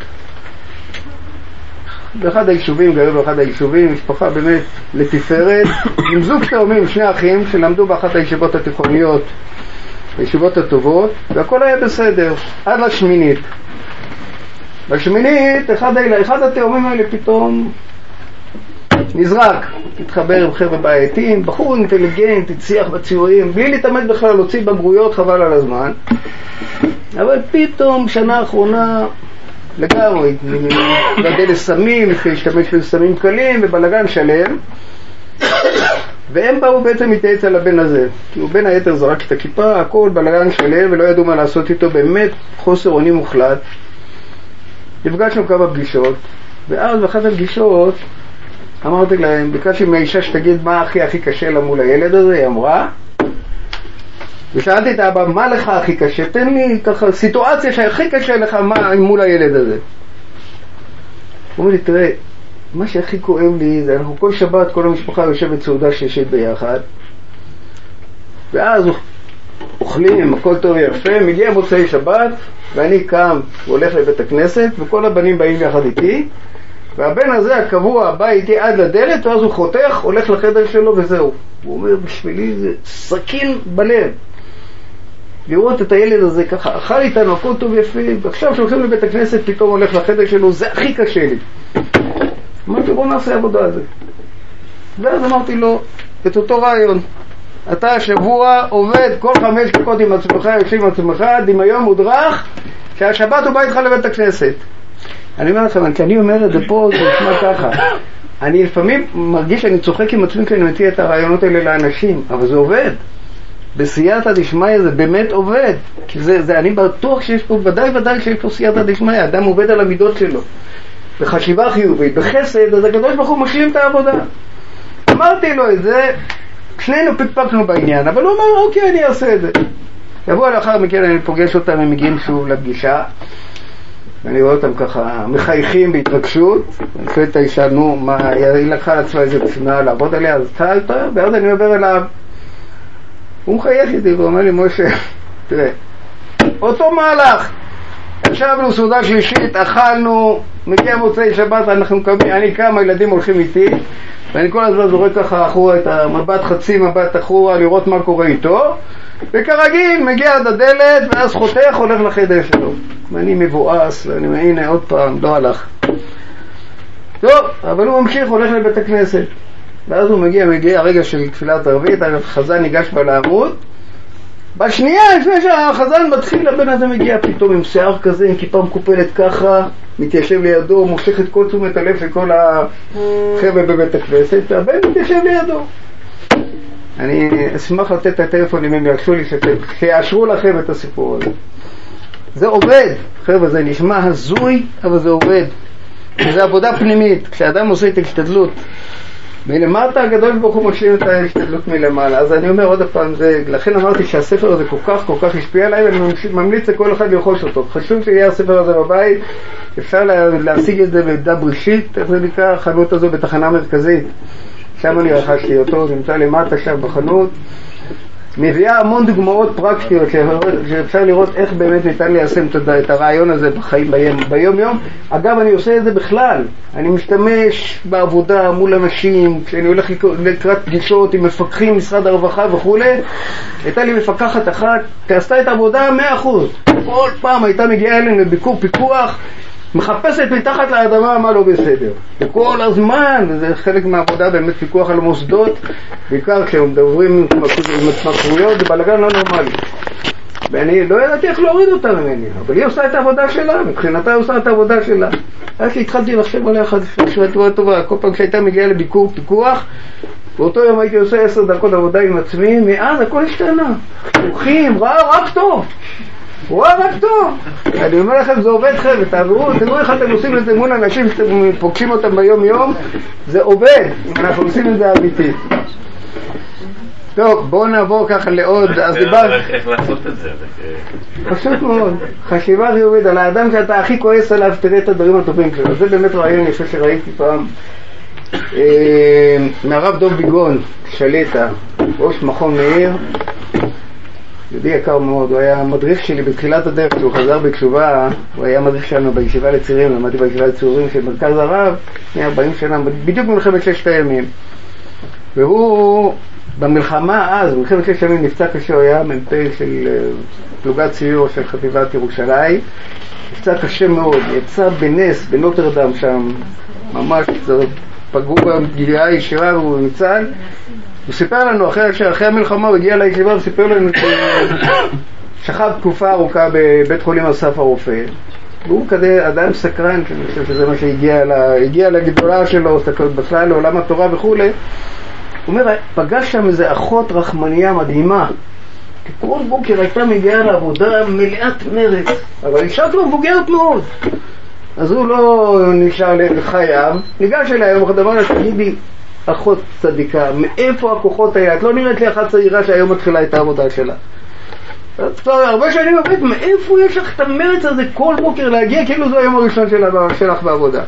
באחד היישובים, גרו באחד היישובים, משפחה באמת לתפארת, עם זוג תאומים, 2 אחים שלמדו באחת הישיבות התיכוניות, הישיבות הטובות, והכל היה בסדר עד לשמינית. בשמינית אחד התאומים האלה פתאום נזרק, התחבר עם חבר'ה בעייתיים, בחור אינטליגנט, הצליח בציורים, בלי להתאמץ בכלל להוציא בגרויות, חבל על הזמן. אבל פתאום שנה האחרונה לגמרי גדל לסמים, להשתמש בסמים קלים ובלגן שלם, והם באו בעצם להתייעץ על הבן הזה, כי הוא בין היתר זרק את הכיפה, הכל בלגן שלם ולא ידעו מה לעשות איתו, באמת חוסר אונים מוחלט. נפגשנו כמה פגישות, ואז באחת הפגישות אמרתי להם, ביקשתי מהאישה שתגיד מה הכי קשה לה מול הילד הזה, היא אמרה, ושאלתי את האבא, מה לך הכי קשה? תן לי ככה סיטואציה שהכי קשה לך מול הילד הזה. הוא אומר לי, תראה, מה שהכי כואב לי זה, אנחנו כל שבת, כל המשפחה יושבת סעודה שישית ביחד, ואז אוכלים, הכל טוב ויפה, מגיע מוצאי שבת, ואני קם והולך לבית הכנסת, וכל הבנים באים יחד איתי, והבן הזה הקבוע בא איתי עד לדלת, ואז הוא חותך, הולך לחדר שלו וזהו. הוא אומר, בשבילי זה סכין בלב. לראות את הילד הזה ככה, אכל איתנו, הכל טוב יפה, ועכשיו שהולכים לבית הכנסת, פתאום הולך לחדר שלו, זה הכי קשה לי. אמרתי, בוא נעשה עבודה על זה. ואז אמרתי לו, את אותו רעיון, אתה השבוע עובד כל 5 דקות עם עצמך, יושב עם עצמך, דמיון מודרך, שהשבת הוא בא איתך לבית הכנסת. אני אומר לכם, כשאני אומר את זה פה, זה נשמע ככה. אני לפעמים מרגיש שאני צוחק עם עצמי כשאני מציע את הרעיונות האלה לאנשים, אבל זה עובד. בסייעתא דשמיא זה באמת עובד. כי אני בטוח שיש פה, ודאי שיש פה סייעתא דשמיא, האדם עובד על המידות שלו. בחשיבה חיובית, בחסד, אז הקדוש ברוך הוא משלים את העבודה. אמרתי לו את זה, שנינו פקפקנו בעניין, אבל הוא אמר, אוקיי, אני אעשה את זה. שבוע לאחר מכן אני פוגש אותם, הם מגיעים שוב לפגישה, ואני רואה אותם ככה מחייכים בהתרגשות, אני חושב את האישה, נו, מה, היא לקחה לעצמה איזה תפינה לעבוד עליה, אז צהלת, ואז אני עובר אליו, הוא מחייך איתי ואומר לי, משה, תראה, אותו מהלך, ישבנו סעודה שלישית, אכלנו, מגיע מוצאי שבת, אנחנו קמים, אני קם, הילדים הולכים איתי, ואני כל הזמן זורק ככה אחורה את המבט, חצי מבט אחורה, לראות מה קורה איתו, וכרגיל מגיע עד הדלת, ואז חותך, הולך לחדר שלו. ואני מבואס, ואני אומר, הנה עוד פעם, לא הלך. טוב, אבל הוא ממשיך, הולך לבית הכנסת. ואז הוא מגיע הרגע של תפילת ערבית, החזן ניגש בה לעמוד, בשנייה לפני שהחזן מתחיל, הבן הזה מגיע פתאום עם שיער כזה, עם כיפה מקופלת ככה, מתיישב לידו, מושך את כל תשומת הלב של כל החבר'ה בבית הכנסת, הבן מתיישב לידו. אני אשמח לתת את הטלפון אם הם ירשו לי שיאשרו לכם את הסיפור הזה. זה עובד, חבר'ה, זה נשמע הזוי, אבל זה עובד. זה עבודה פנימית. כשאדם עושה את ההשתדלות מלמטה, הגדול ברוך הוא משלים את ההשתדלות מלמעלה. אז אני אומר עוד הפעם, לכן אמרתי שהספר הזה כל כך השפיע עליי, ואני ממליץ לכל אחד לרכוש אותו. חשוב שיהיה הספר הזה בבית, אפשר להשיג את זה בדף בראשית, איך זה נקרא, החנות הזו בתחנה מרכזית. שם אני רכשתי אותו, נמצא למטה שם בחנות. מביאה המון דוגמאות פרקטיות שאפשר לראות איך באמת ניתן ליישם את הרעיון הזה בחיים ביום יום. אגב, אני עושה את זה בכלל, אני משתמש בעבודה מול אנשים, כשאני הולך לקראת פגישות עם מפקחים, משרד הרווחה וכו'. הייתה לי מפקחת אחת, עשתה את העבודה 100%. כל פעם הייתה מגיעה אלינו לביקור פיקוח, מחפשת מתחת לאדמה מה לא בסדר. וכל הזמן, וזה חלק מהעבודה באמת פיקוח על מוסדות, בעיקר כשהם מדברים עם התמכרויות, זה בלגן לא נורמלי. ואני לא ידעתי איך להוריד אותה ממני, אבל היא עושה את העבודה שלה, מבחינתה היא עושה את העבודה שלה. אז התחלתי לחשב עליה חשיבה טובה, כל פעם כשהייתה מגיעה לביקור פיקוח, באותו יום הייתי עושה 10 דקות עבודה עם עצמי, מאז הכל השתנה. חוכים, רק טוב. רק טוב. אני אומר לכם, זה עובד חבר'ה, תראו איך אתם עושים את זה מול אנשים שאתם פוגשים אותם ביום יום, זה עובד, אם אנחנו עושים את זה אמיתית. טוב, בואו נעבור ככה לעוד, אז דיבר...
איך לעשות את זה?
פשוט מאוד, חשיבה חיובית, על האדם שאתה הכי כועס עליו, תראה את הדברים הטובים שלו. זה באמת רעיון יפה שראיתי פעם מהרב דוב ביגון, שליטה, ראש מכון מאיר, יהודי יקר מאוד. הוא היה מדריך שלי בתחילת הדרך, כשהוא חזר בתשובה, הוא היה מדריך שלנו בישיבה לצעירים, למדתי בישיבה לצעירים של מרכז הרב, לפני 40 שנה, בדיוק במלחמת 6 הימים. והוא במלחמה אז, במלחמת 6 הימים נפצע קשה, הוא היה מ"פ של פלוגת סיור של חטיבת ירושלים, נפצע קשה מאוד, יצא בנס, בנוטרדם שם, ממש פגעו בפגיעה ישירה והוא ניצל. הוא סיפר לנו, אחרי המלחמה הוא הגיע לישיבה וסיפר לנו ששכב תקופה ארוכה בבית חולים אסף הרופא. והוא כזה אדם סקרן, אני חושב שזה מה שהגיע לגדולה שלו, בכלל לעולם התורה וכו'. הוא אומר, פגש שם איזו אחות רחמניה מדהימה. כל בוקר הייתה מגיעה לעבודה מלאת מרץ, אבל אישה כבר מבוגרת מאוד. אז הוא לא נשאר לחייו, ניגש אליי יום אחד, אמר לה, תגידי, אחות צדיקה, מאיפה הכוחות היה? את לא נראית לי אחת צעירה שהיום מתחילה את העבודה שלה. אז כבר הרבה שנים אומרת, מאיפה יש לך את המרץ הזה כל בוקר להגיע, כאילו זה היום הראשון שלך בעבודה.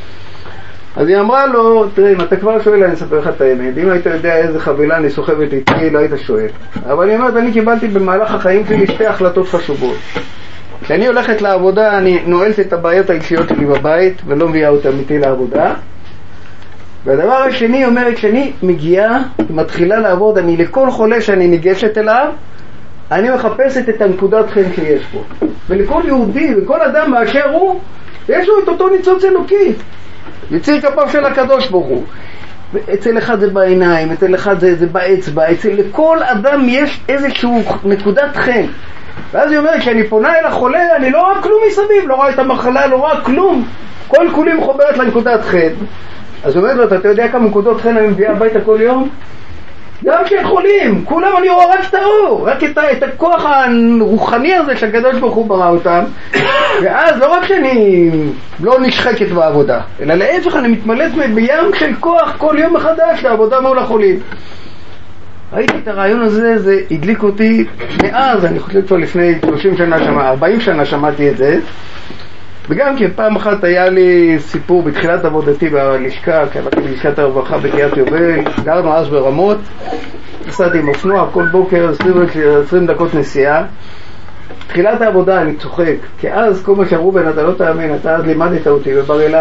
אז היא אמרה לו, תראה, אם אתה כבר שואל, אני אספר לך את האמת. אם היית יודע איזה חבילה אני סוחבת איתי, לא היית שואל. אבל היא אומרת, אני קיבלתי במהלך החיים שלי 2 החלטות חשובות. כשאני הולכת לעבודה, אני נועלת את הבעיות האישיות שלי בבית, ולא מביאה אותם איתי לעבודה. והדבר השני אומרת, כשאני מגיעה, מתחילה לעבוד, אני לכל חולה שאני ניגשת אליו, אני מחפשת את הנקודת חן שיש פה. ולכל יהודי, וכל אדם באשר הוא, יש לו את אותו ניצוץ אלוקי. יציר כפיו של הקדוש ברוך הוא. אצל אחד זה בעיניים, אצל אחד זה באצבע, לכל אדם יש איזשהו נקודת חן. ואז היא אומרת, כשאני פונה אל החולה, אני לא רואה כלום מסביב, לא רואה את המחלה, לא רואה כלום. כל כולי מחוברת לנקודת חן. אז אומרת לו, אתה יודע כמה נקודות חן אני מביאה הביתה כל יום? גם כשהם חולים, כולם אני רואה רק את האור, רק את הכוח הרוחני הזה שהקדוש ברוך הוא ברא אותם. ואז לא רק שאני לא נשחקת בעבודה, אלא להפך, אני מתמלאת בים של כוח כל יום מחדש לעבודה מול החולים. ראיתי את הרעיון הזה, זה הדליק אותי מאז, אני חושב כבר לפני 30 שנה, 40 שנה שמעתי את זה. וגם כי פעם אחת היה לי סיפור בתחילת עבודתי בלשכה, כי עבדתי בלשכת הרווחה בקריית יובל, גרנו אז ברמות, נסעתי עם אופנוע כל בוקר 20 דקות נסיעה. תחילת העבודה אני צוחק, כי אז כל מה שאמרו בין, אתה לא תאמין, אתה אז לימדת אותי בבר אילן,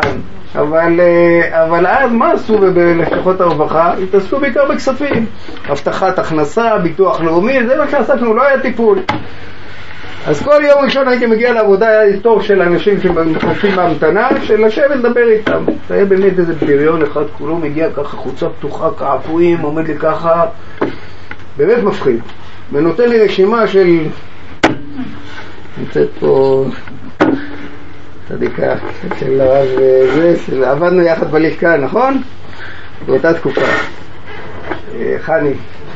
אבל אז מה עשו בלשכות הרווחה? התעסקו בעיקר בכספים, הבטחת הכנסה, ביטוח לאומי, זה מה שעסקנו, לא היה טיפול. אז כל יום ראשון הייתי מגיע לעבודה, היה לי תור של אנשים שמחכים מהמתנה, של לשבת לדבר איתם. זה היה באמת איזה בריון אחד, כולו מגיע ככה, חוצה פתוחה, כעפויים, עומד לי ככה, באמת מפחיד. ונותן לי רשימה של, נמצאת פה צדיקה של הרב זה, עבדנו יחד בלשכה, נכון? באותה תקופה, חני,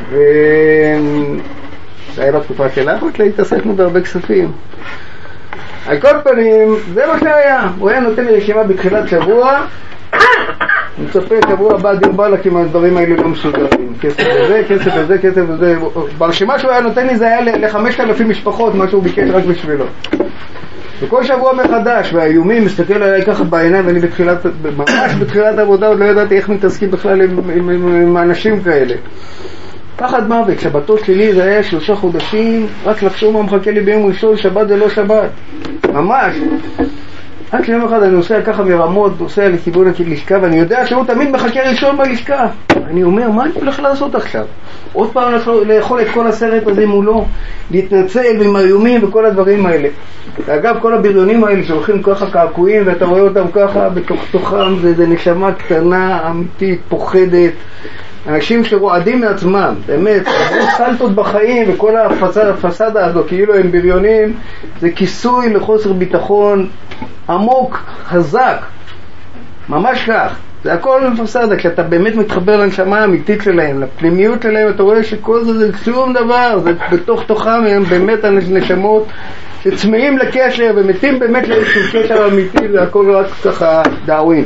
זה היה בתקופה שלך, התעסקנו בהרבה כספים. על כל פנים, זה מה שהיה. הוא היה נותן לי רשימה בתחילת שבוע, מצפה שבוע הבא דין בלק עם הדברים האלה לא מסודרים. כסף וזה, כסף וזה, כסף וזה. ברשימה שהוא היה נותן לי זה היה ל5,000 משפחות, מה שהוא ביקש רק בשבילו. וכל שבוע מחדש, והאיומים מסתכל עליי ככה בעיניים, ואני ממש בתחילת העבודה עוד לא ידעתי איך מתעסקים בכלל עם אנשים כאלה. פחד מוות, שבתות שלי זה היה 3 חודשים, רק לחשוב מה מחכה לי ביום ראשון, שבת זה לא שבת. ממש. רק ליום אחד אני נוסע ככה מרמות, נוסע לכיוון הלשכה, ואני יודע שהוא תמיד מחכה ראשון בלשכה. אני אומר, מה אני הולך לעשות עכשיו? עוד פעם לאכול את כל הסרט הזה מולו, להתנצל עם האיומים וכל הדברים האלה. ואגב, כל הבריונים האלה שהולכים ככה קעקועים, ואתה רואה אותם ככה, בתוך תוכם, זה נשמה קטנה, אמיתית, פוחדת. אנשים שרועדים מעצמם, באמת, סלטות בחיים, וכל הפסדה הזו, כאילו הם בריונים, זה כיסוי לחוסר ביטחון עמוק, חזק, ממש כך. זה הכל פסדה, כשאתה באמת מתחבר לנשמה האמיתית שלהם, לפנימיות שלהם, אתה רואה שכל זה שום דבר, זה בתוך תוכם, הם באמת הנשמות שצמאים לקשר, ומתים באמת לאיזשהו קשר אמיתי, זה הכל רק ככה דאווין.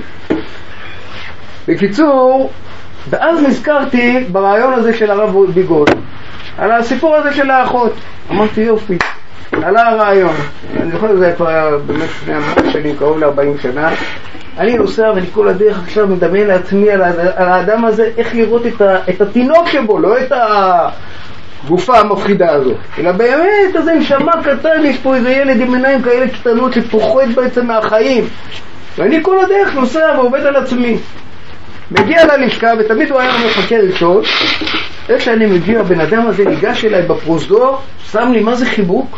בקיצור, ואז נזכרתי ברעיון הזה של הרב ביגון, על הסיפור הזה של האחות. אמרתי יופי, עלה הרעיון. אני זוכר שזה כבר באמת 100 שנים, קרוב ל40 שנה. אני נוסע ואני כל הדרך עכשיו מדמיין לעצמי על האדם הזה, איך לראות את התינוק שבו, לא את הגופה המפחידה הזאת, אלא באמת איזה נשמה קטן, יש פה איזה ילד עם עיניים כאלה קטנות שפוחד בעצם מהחיים. ואני כל הדרך נוסע ועובד על עצמי. מגיע ללשכה, ותמיד הוא היה מחכה ראשון. איך שאני מגיע, הבן אדם הזה ניגש אליי בפרוזדור, שם לי מה זה חיבוק.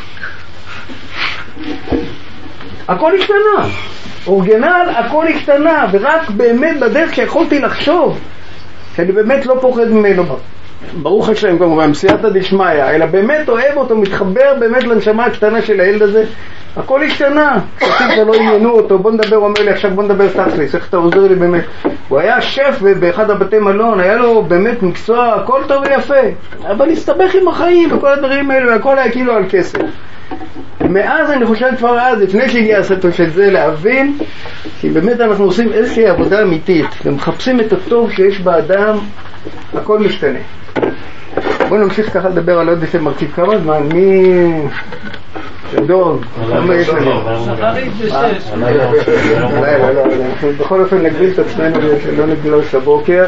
הכל השתנה, אורגנל, הכל השתנה, ורק באמת בדרך שיכולתי לחשוב שאני באמת לא פוחד ממנו, ברוך השם כמובן, סייעתא דשמיא, אלא באמת אוהב אותו, מתחבר באמת לנשמה הקטנה של הילד הזה. הכל השתנה, קצת שלא עניינו אותו, בוא נדבר, הוא אומר לי עכשיו בוא נדבר תכלס, איך אתה עוזר לי באמת. הוא היה שף באחד הבתי מלון, היה לו באמת מקצוע, הכל טוב ויפה, אבל הסתבך עם החיים וכל הדברים האלו, והכל היה כאילו על כסף. מאז אני חושב כבר אז, לפני שהגיע הספר של זה, להבין כי באמת אנחנו עושים איזושהי עבודה אמיתית ומחפשים את הטוב שיש באדם, הכל משתנה. בואו נמשיך ככה לדבר על עוד איזה מרכיב. כמה זמן? מי... דור, כמה יש לנו?
שחרית ב6.
אנחנו בכל אופן נגביל את עצמנו שלא נגלוש לבוקר.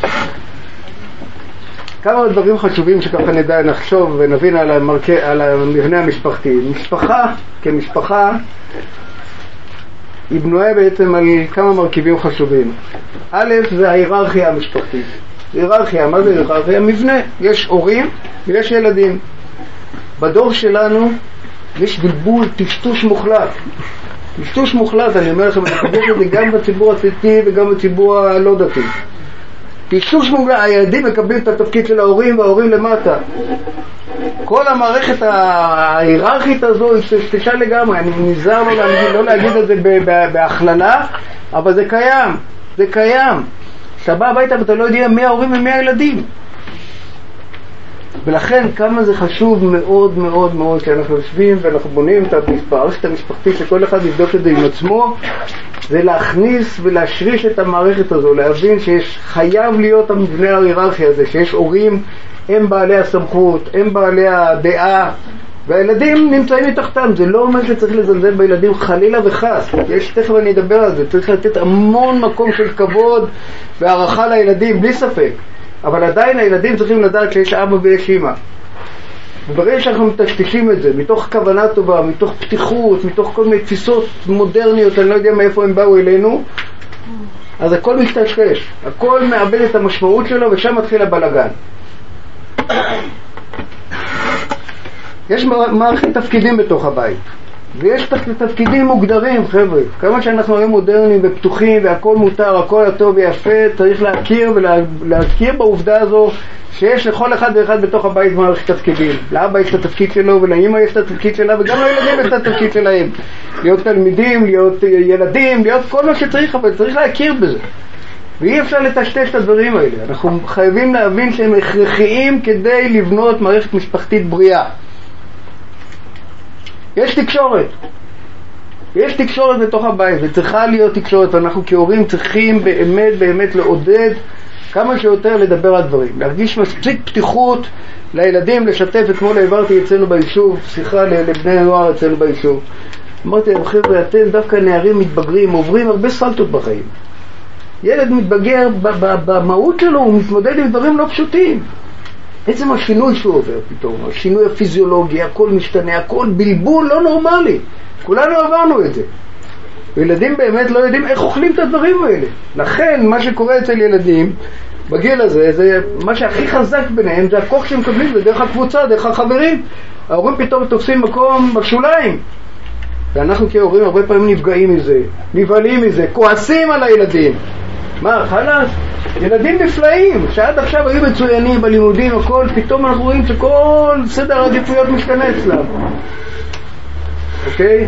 כמה דברים חשובים שככה נדע נחשוב ונבין על המבנה המשפחתי. משפחה כמשפחה היא בנויה בעצם על כמה מרכיבים חשובים. א' זה ההיררכיה המשפחתית. היררכיה, מה זה היררכיה? מבנה. יש הורים ויש ילדים. בדור שלנו יש בלבול, טשטוש מוחלט. טשטוש מוחלט, אני אומר לכם, אני חושב את זה גם בציבור הדתי וגם בציבור הלא דתי. טשטוש מוחלט, הילדים מקבלים את התפקיד של ההורים וההורים למטה. כל המערכת ההיררכית הזו היא טשטשה לגמרי. אני נזהר לא להגיד את זה בהכללה, אבל זה קיים. זה קיים. אתה בא הביתה ואתה לא יודע מי ההורים ומי הילדים. ולכן כמה זה חשוב מאוד מאוד מאוד שאנחנו יושבים ואנחנו בונים את המערכת המשפחתית שכל אחד יבדוק את זה עם עצמו, זה להכניס ולהשריש את המערכת הזו, להבין שיש חייב להיות המבנה ההיררכי הזה, שיש הורים, הם בעלי הסמכות, הם בעלי הדעה, והילדים נמצאים מתחתם. זה לא אומר שצריך לזלזל בילדים חלילה וחס, יש, תכף אני אדבר על זה, צריך לתת המון מקום של כבוד והערכה לילדים, בלי ספק. אבל עדיין הילדים צריכים לדעת שיש אבא ויש אמא. וברגע שאנחנו מטשטשים את זה, מתוך כוונה טובה, מתוך פתיחות, מתוך כל מיני תפיסות מודרניות, אני לא יודע מאיפה הם באו אלינו, אז הכל משתשש, הכל מאבד את המשמעות שלו, ושם מתחיל הבלגן. יש מערכת תפקידים בתוך הבית. ויש תפקידים מוגדרים, חבר'ה. כמה שאנחנו היום מודרניים ופתוחים והכל מותר, הכל הטוב ויפה, צריך להכיר ולהכיר בעובדה הזו שיש לכל אחד ואחד בתוך הבית מערכת תפקידים. לאבא יש את התפקיד שלו ולאמא יש את התפקיד שלה וגם לילדים יש את התפקיד שלהם. להיות תלמידים, להיות ילדים, להיות כל מה שצריך, אבל צריך להכיר בזה. ואי אפשר לטשטש את הדברים האלה. אנחנו חייבים להבין שהם הכרחיים כדי לבנות מערכת משפחתית בריאה. יש תקשורת. יש תקשורת בתוך הבית, וצריכה להיות תקשורת. אנחנו כהורים צריכים באמת לעודד כמה שיותר לדבר על דברים. להרגיש מספיק פתיחות לילדים, לשתף. אתמול העברתי אצלנו ביישוב, שיחה לבני הנוער אצלנו ביישוב. אמרתי להם, חבר'ה, אתם דווקא נערים מתבגרים, עוברים הרבה סלטות בחיים. ילד מתבגר במהות שלו, הוא מתמודד עם דברים לא פשוטים. עצם השינוי שהוא עובר פתאום, השינוי הפיזיולוגי, הכל משתנה, הכל בלבול לא נורמלי. כולנו עברנו את זה. וילדים באמת לא יודעים איך אוכלים את הדברים האלה. לכן מה שקורה אצל ילדים בגיל הזה, זה מה שהכי חזק ביניהם, זה הכוח שהם מקבלים, זה דרך הקבוצה, דרך החברים. ההורים פתאום תופסים מקום בשוליים. ואנחנו כהורים הרבה פעמים נפגעים מזה, נבהלים מזה, כועסים על הילדים. מה, חלאס? ילדים נפלאים, שעד עכשיו היו מצוינים בלימודים, הכל, פתאום אנחנו רואים שכל סדר העדיפויות משתנה אצלם. אוקיי?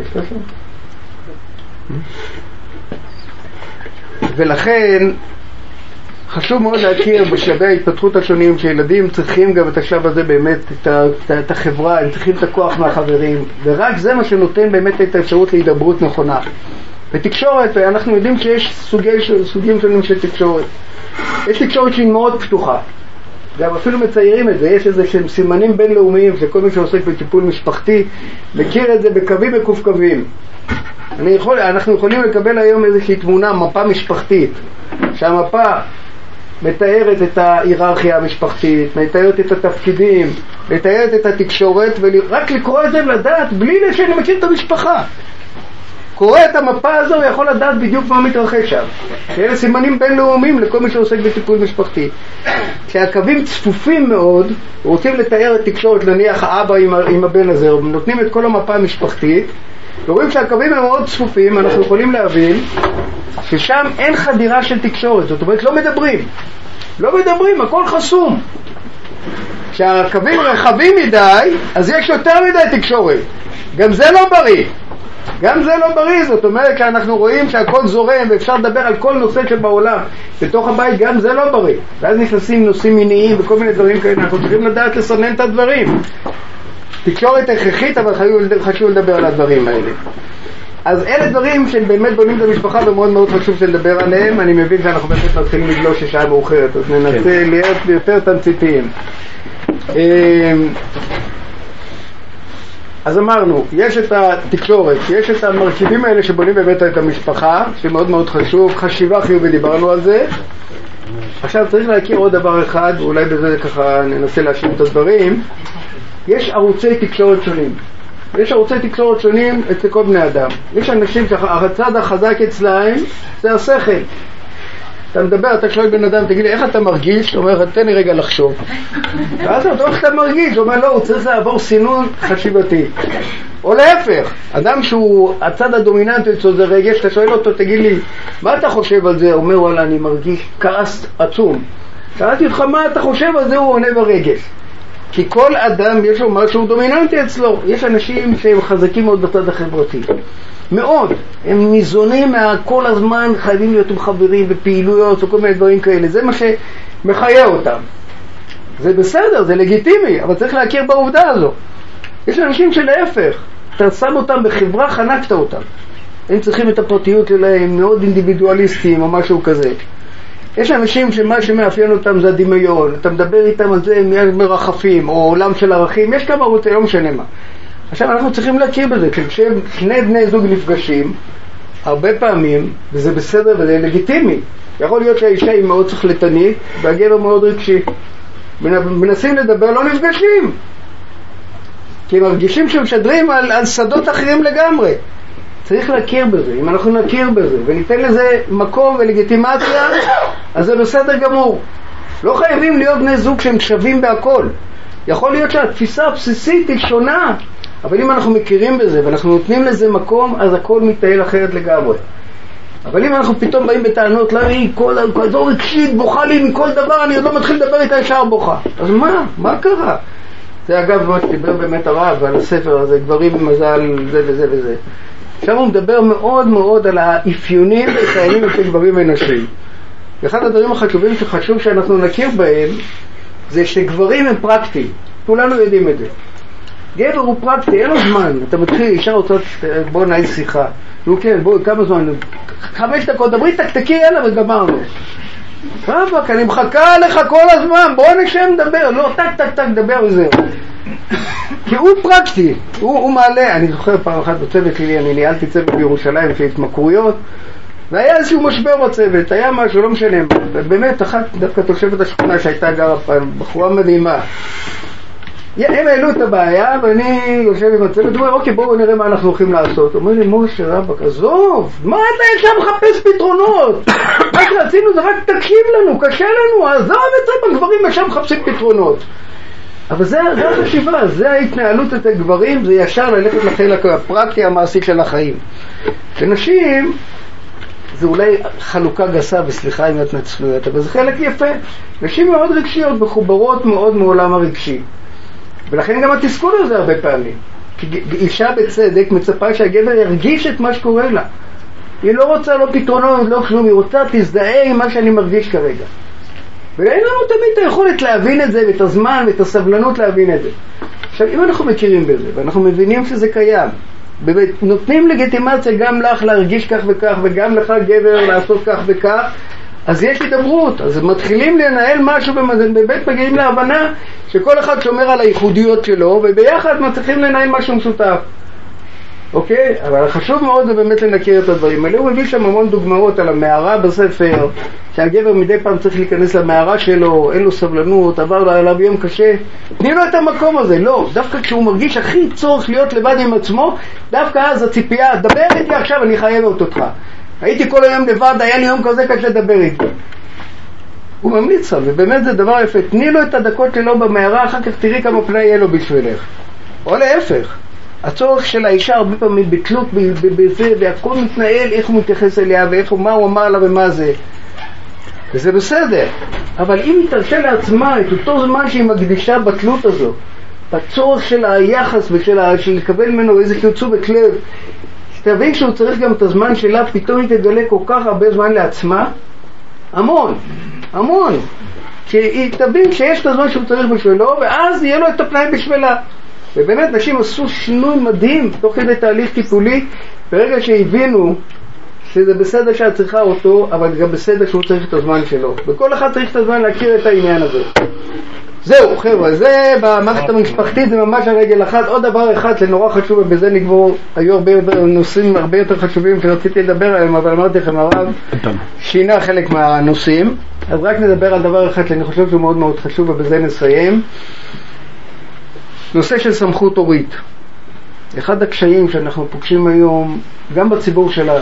ולכן חשוב מאוד להכיר בשלבי ההתפתחות השונים שילדים צריכים גם את השלב הזה באמת, את החברה, הם צריכים את הכוח מהחברים, ורק זה מה שנותן באמת את האפשרות להידברות נכונה. ותקשורת, אנחנו יודעים שיש סוגים שונים של תקשורת. יש תקשורת שהיא מאוד פתוחה, גם אפילו מציירים את זה, יש איזה שהם סימנים בינלאומיים שכל מי שעוסק בטיפול משפחתי מכיר את זה בקווים מקווקווים. אנחנו יכולים לקבל היום איזושהי תמונה, מפה משפחתית, שהמפה מתארת את ההיררכיה המשפחתית, מתארת את התפקידים, מתארת את התקשורת, ורק לקרוא את זה ולדעת בלי שאני מכיר את המשפחה. קורא את המפה הזו ויכול לדעת בדיוק מה מתרחש שם. אלה סימנים בינלאומיים לכל מי שעוסק בטיפול משפחתי. כשהקווים צפופים מאוד, רוצים לתאר את תקשורת, נניח האבא עם הבן הזה, נותנים את כל המפה המשפחתית, ורואים שהקווים הם מאוד צפופים, אנחנו יכולים להבין ששם אין חדירה של תקשורת, זאת אומרת לא מדברים, הכל חסום. כשהקווים רחבים מדי, אז יש יותר מדי תקשורת. גם זה לא בריא, זאת אומרת שאנחנו רואים שהכל זורם ואפשר לדבר על כל נושא שבעולם בתוך הבית, גם זה לא בריא. ואז נכנסים נושאים מיניים וכל מיני דברים כאלה, אנחנו צריכים לדעת לסנן את הדברים. תקשורת הכרחית, אבל חשוב לדבר על הדברים האלה. אז אלה דברים שהם באמת בונים את המשפחה ומאוד מאוד חשוב שנדבר עליהם. אני מבין שאנחנו באמת מתחילים לגלוש ששעה מאוחרת, אז ננסה להיות יותר תמציתיים. אז אמרנו, יש את התקשורת, יש את המרכיבים האלה שבונים באמת את המשפחה, שמאוד מאוד חשוב, חשיבה חיובית, דיברנו על זה. עכשיו צריך להכיר עוד דבר אחד, ואולי בזה ככה ננסה להשלים את הדברים. יש ערוצי תקשורת שונים. יש ערוצי תקשורת שונים אצל כל בני אדם. יש אנשים שהצד החזק אצלהם זה השכל. אתה מדבר, אתה שואל בן אדם, תגיד לי, איך אתה מרגיש? הוא אומר, תן לי רגע לחשוב. ואז אתה אומר, איך אתה מרגיש? הוא אומר, לא, הוא צריך לעבור סינון חשיבתי. או להפך, אדם שהוא הצד הדומיננטי אצלו זה רגש, אתה שואל אותו, תגיד לי, מה אתה חושב על זה? הוא אומר, וואלה, אני מרגיש כעס עצום. שאלתי אותך, מה אתה חושב על זה? הוא עונה ברגש. כי כל אדם יש לו משהו דומיננטי אצלו. יש אנשים שהם חזקים מאוד בצד החברתי. מאוד. הם ניזונים כל הזמן, חייבים להיות עם חברים בפעילויות וכל מיני דברים כאלה. זה מה שמחיה אותם. זה בסדר, זה לגיטימי, אבל צריך להכיר בעובדה הזו. יש אנשים שלהפך, אתה שם אותם בחברה, חנקת אותם. הם צריכים את הפרטיות שלהם, מאוד אינדיבידואליסטיים או משהו כזה. יש אנשים שמה שמאפיין אותם זה הדמיון, אתה מדבר איתם על זה, הם מרחפים, או עולם של ערכים, יש כמה ערוצי, לא משנה מה. עכשיו אנחנו צריכים להכיר בזה, כששני בני זוג נפגשים, הרבה פעמים, וזה בסדר וזה לגיטימי, יכול להיות שהאישה היא מאוד שכלתנית, והגבר מאוד רגשי. מנסים לדבר, לא נפגשים. כי הם מרגישים שמשדרים על שדות אחרים לגמרי. צריך להכיר בזה. אם אנחנו נכיר בזה וניתן לזה מקום ולגיטימציה, אז זה בסדר גמור. לא חייבים להיות בני זוג שהם שווים בהכל. יכול להיות שהתפיסה הבסיסית היא שונה, אבל אם אנחנו מכירים בזה ואנחנו נותנים לזה מקום, אז הכל מתנהל אחרת לגמרי. אבל אם אנחנו פתאום באים בטענות, לא, היא כזו רגשית, בוכה לי מכל דבר, אני עוד לא מתחיל לדבר איתה ישר בוכה. אז מה קרה? זה אגב מה שדיבר באמת הרב על הספר הזה, גברים במזל זה וזה וזה. עכשיו הוא מדבר מאוד מאוד על האפיונים וקיימים של גברים ונשים. ואחד הדברים החשובים שחשוב שאנחנו נכיר בהם, זה שגברים הם פרקטיים. כולנו יודעים את זה. גבר הוא פרקטי, אין לו זמן. אתה מתחיל, אישה רוצה, בוא נעיל שיחה. נו כן, בוא, כמה זמן? 5 דקות, דברי, תקתקי, יאללה, וגמרנו. רבק, אני מחכה עליך כל הזמן, בוא נשם דבר. לא, טק, דבר וזהו. כי הוא פרקטי, הוא מעלה. אני זוכר פעם אחת בצוות שלי, אני ניהלתי צוות בירושלים לפי התמכרויות, והיה איזשהו משבר בצוות, היה משהו, לא משנה. באמת, אחת דווקא תושבת השכונה שהייתה גרה פעם, בחורה מדהימה. הם העלו את הבעיה, ואני יושב עם הצוות, ואומר, אוקיי, בואו נראה מה אנחנו הולכים לעשות. אומר לי, משה רבק, עזוב, מה אתה ישר מחפש פתרונות? מה שרצינו זה רק תקשיב לנו, קשה לנו, עזוב את זה, בגברים ישר מחפשים פתרונות. אבל זה החשיבה, זה ההתנהלות את הגברים, זה ישר ללכת לחלק הפרקטי המעשי של החיים. לנשים, זה אולי חלוקה גסה, וסליחה אם את נצלויות, אבל זה חלק יפה. נשים מאוד רגשיות, מחוברות מאוד מעולם הרגשי. ולכן גם התסכול הזה הרבה פעמים. כי אישה בצדק מצפה שהגבר ירגיש את מה שקורה לה. היא לא רוצה לא פתרונות, לא כלום, היא רוצה תזדהה עם מה שאני מרגיש כרגע. ואין לנו תמיד את היכולת להבין את זה, ואת הזמן ואת הסבלנות להבין את זה. עכשיו, אם אנחנו מכירים בזה, ואנחנו מבינים שזה קיים, נותנים לגיטימציה גם לך להרגיש כך וכך, וגם לך גבר לעשות כך וכך, אז יש הידברות, אז מתחילים לנהל משהו ובאמת מגיעים להבנה שכל אחד שומר על הייחודיות שלו, וביחד מצליחים לנהל משהו משותף. אוקיי? אבל חשוב מאוד זה באמת לנכיר את הדברים האלה. הוא מביא שם המון דוגמאות על המערה בספר, שהגבר מדי פעם צריך להיכנס למערה שלו, אין לו סבלנות, עבר עליו יום קשה. תני לו את המקום הזה. לא, דווקא כשהוא מרגיש הכי צורך להיות לבד עם עצמו, דווקא אז הציפייה, דבר איתי עכשיו, אני חייב אותך. הייתי כל היום לבד, היה לי יום כזה קשה לדבר איתי. הוא ממליץ שם, ובאמת זה דבר יפה. תני לו את הדקות שלו במערה, אחר כך תראי כמה פני יהיה לו בשבילך. או להפך. הצורך של האישה הרבה פעמים בתלות בזה, והכל מתנהל איך הוא מתייחס אליה, מה הוא אמר לה ומה זה. וזה בסדר. אבל אם היא תרשה לעצמה את אותו זמן שהיא מקדישה בתלות הזו, בצורך של היחס של לקבל ממנו איזה תשומת לב, תבין שהוא צריך גם את הזמן שלה, פתאום היא תגלה כל כך הרבה זמן לעצמה, המון. שהיא תבין שיש את הזמן שהוא צריך בשבילו, ואז יהיה לו את הפנאי בשבילה. ובאמת נשים עשו שינוי מדהים תוך כדי תהליך טיפולי, ברגע שהבינו שזה בסדר שאת צריכה אותו, אבל גם בסדר שהוא צריך את הזמן שלו. וכל אחד צריך את הזמן להכיר את העניין הזה. זהו חבר'ה, זה במערכת המשפחתית, זה ממש הרגל אחת. עוד דבר אחד לנורא חשוב, ובזה נגבור, היו הרבה נושאים הרבה יותר חשובים שרציתי לדבר עליהם, אבל אמרתי לכם הרב שינה חלק מהנושאים. אז רק נדבר על דבר אחד שאני חושב שהוא מאוד מאוד חשוב, ובזה נסיים. נושא של סמכות הורית. אחד הקשיים שאנחנו פוגשים היום, גם בציבור שלנו,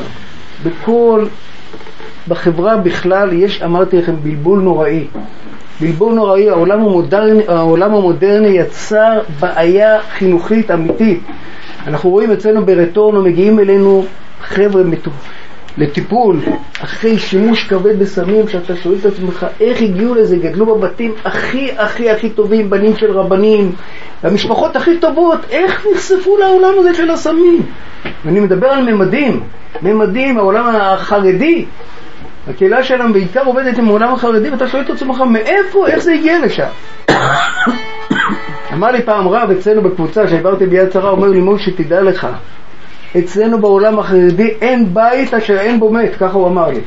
בחברה בכלל, יש, אמרתי לכם, בלבול נוראי. העולם המודרני יצר בעיה חינוכית אמיתית. אנחנו רואים אצלנו ברטורנו, מגיעים אלינו חבר'ה לטיפול, אחרי שימוש כבד בסמים, שאתה שואל את עצמך, איך הגיעו לזה? גדלו בבתים הכי טובים, בנים של רבנים, המשפחות הכי טובות, איך נחשפו לעולם הזה של הסמים? ואני מדבר על ממדים, העולם החרדי. הקהילה שלנו בעיקר עובדת עם העולם החרדי, ואתה שואל את עצמך, מאיפה, איך זה הגיע לשם? אמר לי פעם רב אצלנו בקבוצה שהעברתי ביד שרה, אומר לי, משה, תדע לך, אצלנו בעולם החרדי אין בית אשר אין בו מת, ככה הוא אמר לי.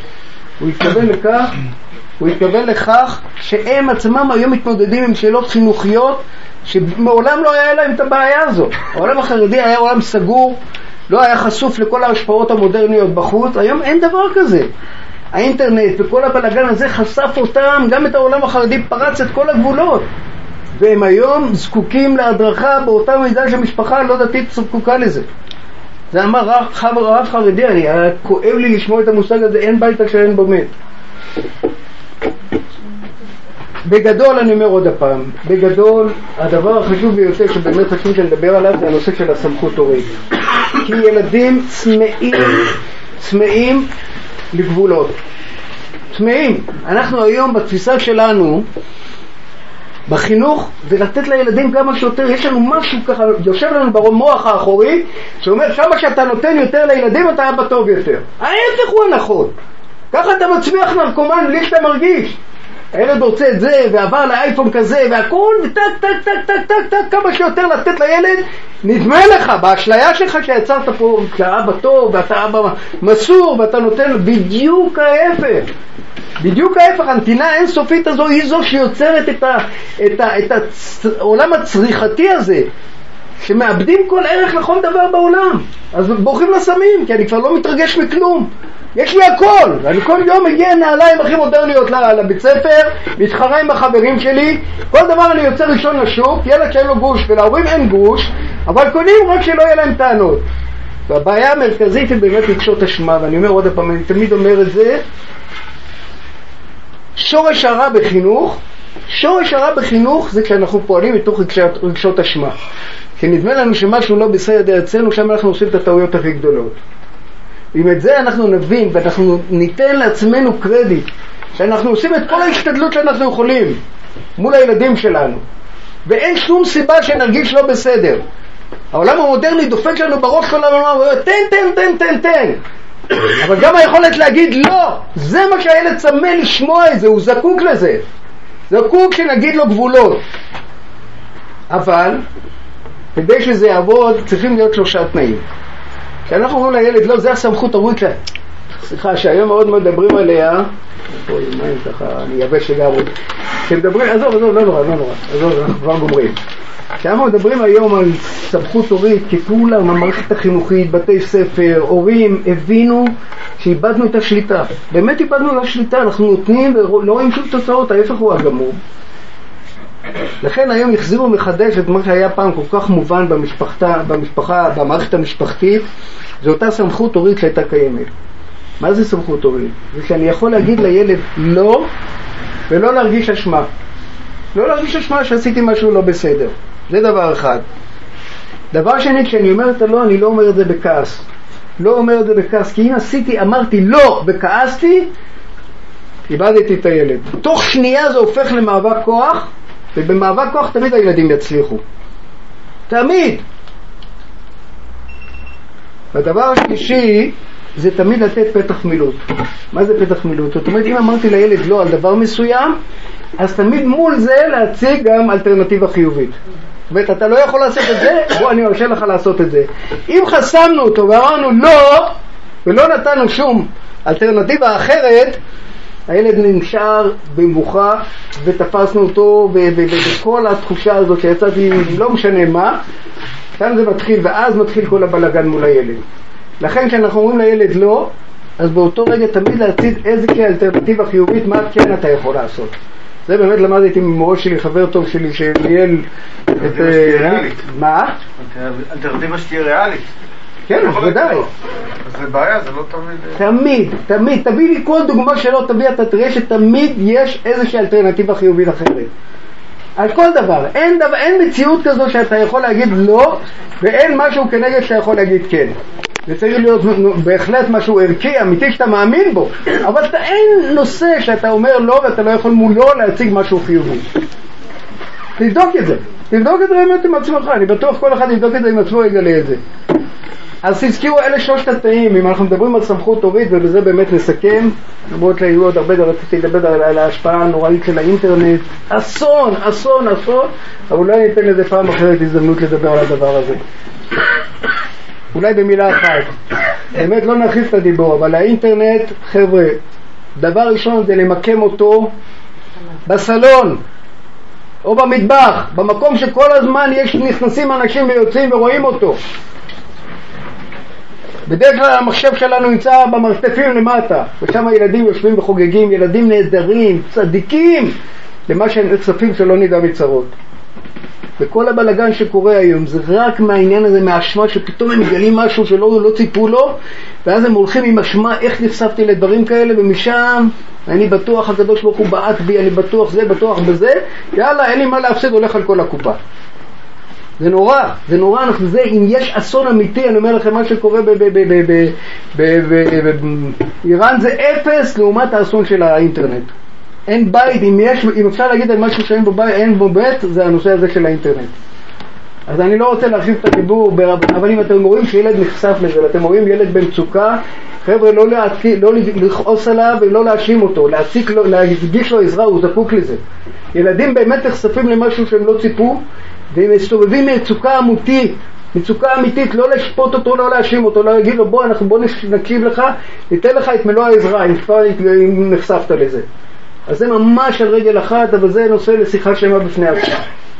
הוא התכוון לכך שהם עצמם היום מתמודדים עם שאלות חינוכיות שמעולם לא היה להם את הבעיה הזו. העולם החרדי היה עולם סגור, לא היה חשוף לכל ההשפעות המודרניות בחוץ. היום אין דבר כזה. האינטרנט וכל הבלגן הזה חשף אותם, גם את העולם החרדי פרץ את כל הגבולות, והם היום זקוקים להדרכה באותה מידה שהמשפחה לא דתית זקוקה לזה. זה אמר רב חרדי, היה כואב לי לשמוע את המושג הזה, אין בית אשר אין בו מת. בגדול אני אומר עוד הפעם, בגדול הדבר החשוב ביותר שבאמת חשוב שנדבר עליו זה הנושא של הסמכות הורית. כי ילדים צמאים לגבולות, צמאים. אנחנו היום בתפיסה שלנו בחינוך זה לתת לילדים כמה שיותר, יש לנו משהו ככה, יושב לנו במוח האחורי שאומר כמה שאתה נותן יותר לילדים אתה אבא טוב יותר. ההפך הוא הנכון, ככה אתה מצמיח נרקומן בלי שאתה מרגיש. הילד רוצה את זה ועבר לאייפון כזה והכל וטק טק טק טק טק טק, כמה שיותר לתת לילד. נדמה לך באשליה שלך שיצרת פה כאבא טוב ואתה אבא מסור ואתה נותן בדיוק ההפך. בדיוק ההפך. הנתינה האינסופית הזו היא זו שיוצרת את העולם הצריכתי הזה שמאבדים כל ערך לכל דבר בעולם. אז בורחים לסמים כי אני כבר לא מתרגש מכלום. יש לי הכל, אני כל יום מגיע נעליים הכי מודרניות לבית ספר, מתחרה עם החברים שלי, כל דבר אני יוצא ראשון לשוק, ילד שאין לו גוש ולהורים אין גוש, אבל קונים רק שלא יהיה להם טענות. והבעיה המרכזית היא באמת רגשות אשמה, ואני אומר עוד פעם, אני תמיד אומר את זה, שורש הרע בחינוך זה כשאנחנו פועלים מתוך רגשות אשמה. כי נדמה לנו שמשהו לא בסדר אצלנו, שם אנחנו עושים את הטעויות הכי גדולות. אם את זה אנחנו נבין ואנחנו ניתן לעצמנו קרדיט שאנחנו עושים את כל ההשתדלות שאנחנו יכולים מול הילדים שלנו ואין שום סיבה שנרגיש לא בסדר. העולם המודרני דופק לנו בראש כל הזמן, תן אבל גם היכולת להגיד לא, זה מה שהילד צמא לשמוע את זה, הוא זקוק לזה, זקוק שנגיד לו גבולות. אבל כדי שזה יעבוד צריכים להיות 3 תנאים. כשאנחנו אומרים לילד לא, זה הסמכות הורית לה, סליחה שהיום מאוד מדברים עליה, אני יבש לגמרי, כשמדברים, עזוב, לא נורא, אנחנו כבר גומרים. כשאנחנו מדברים היום על סמכות הורית, ככולם, המערכת החינוכית, בתי ספר, הורים, הבינו שאיבדנו את השליטה. באמת איבדנו את השליטה, אנחנו נותנים ולא רואים שום תוצאות, ההפך הוא הגמור. לכן היום החזירו מחדש את מה שהיה פעם כל כך מובן במשפחה, במערכת המשפחתית, זו אותה סמכות הורית שהייתה קיימת. מה זה סמכות הורית? זה שאני יכול להגיד לילד לא, ולא להרגיש אשמה. לא להרגיש אשמה שעשיתי משהו לא בסדר. זה דבר אחד. דבר שני, כשאני אומר את הלא, אני לא אומר את זה בכעס. לא אומר את זה בכעס, כי אם אמרתי לא וכעסתי, איבדתי את הילד. תוך שנייה זה הופך למאבק כוח, ובמאבק כוח תמיד הילדים יצליחו. תמיד. והדבר השלישי זה תמיד לתת פתח מילוט. מה זה פתח מילוט? זאת אומרת, אם אמרתי לילד לא על דבר מסוים, אז תמיד מול זה להציג גם אלטרנטיבה חיובית. זאת אומרת, אתה לא יכול לעשות את זה, בוא אני ארשה לך לעשות את זה. אם חסמנו אותו ואמרנו לא, ולא נתנו שום אלטרנטיבה אחרת, הילד נשאר במבוכה ותפסנו אותו וכל התחושה הזאת שיצאתי לא משנה מה, כאן זה מתחיל ואז מתחיל כל הבלגן מול הילד. לכן כשאנחנו אומרים לילד לא, אז באותו רגע תמיד להציג איזושהי אלטרנטיבה חיובית, מה כן אתה יכול לעשות. זה באמת למדתי ממורה שלי, חבר טוב שלי שניהל את... מה?
אלטרנטיבה שתהיה ריאלית.
כן, ודאי.
אז זה בעיה, זה לא תמיד.
תביא לי כל דוגמה שלא תביא, אתה תראה שתמיד יש איזושהי אלטרנטיבה חיובית אחרת. על כל דבר. אין מציאות כזו שאתה יכול להגיד לא, ואין משהו כנגד שאתה יכול להגיד כן. זה צריך להיות בהחלט משהו ערכי, אמיתי שאתה מאמין בו. אבל אין נושא שאתה אומר לא, ואתה לא יכול מולו להציג משהו חיובי. תבדוק את זה באמת עם עצמך, אני בטוח כל אחד יבדוק את זה עם עצמו יגלה את זה. אז תזכירו, אלה 3 התנאים. אם אנחנו מדברים על סמכות הורית, ובזה באמת נסכם, למרות להיו עוד הרבה רציתי לדבר על ההשפעה הנוראית של האינטרנט, אסון, אבל אולי ניתן לזה פעם אחרת הזדמנות לדבר על הדבר הזה. אולי במילה אחת, באמת לא נרחיב את הדיבור, אבל האינטרנט, חבר'ה, דבר ראשון זה למקם אותו בסלון או במטבח, במקום שכל הזמן נכנסים אנשים ויוצאים ורואים אותו. בדרך כלל המחשב שלנו נמצא במרתפים למטה, ושם הילדים יושבים וחוגגים, ילדים נהדרים, צדיקים, למה שהם נחשפים שלא נדע מצרות. וכל הבלגן שקורה היום זה רק מהעניין הזה, מהאשמה, שפתאום הם מגלים משהו שלא ציפו לו, ואז הם הולכים עם אשמה, איך נחשפתי לדברים כאלה, ומשם אני בטוח הקדוש ברוך הוא בעט בי, אני בטוח זה, בטוח בזה, יאללה, אין לי מה להפסיד, הולך על כל הקופה. זה נורא, זה נורא, זה, אם יש אסון אמיתי, אני אומר לכם, מה שקורה באיראן זה אפס לעומת האסון של האינטרנט. אין בית, אם אפשר להגיד על משהו שאין בו בית, אין בו בית, זה הנושא הזה של האינטרנט. אז אני לא רוצה להרחיב את הדיבור, אבל אם אתם רואים שילד נחשף לזה, ואתם רואים ילד במצוקה, חבר'ה, לא לכעוס עליו ולא להאשים אותו, להגיש לו עזרה, הוא זקוק לזה. ילדים באמת נחשפים למשהו שהם לא ציפו, והם מסתובבים מצוקה אמיתית, לא לשפוט אותו, לא להאשים אותו, לא להגיד לו בוא נקשיב לך, ניתן לך את מלוא העזרה, אם נחשפת לזה. אז זה ממש על רגל אחת, אבל זה נושא לשיחה שלמה בפני עצמה.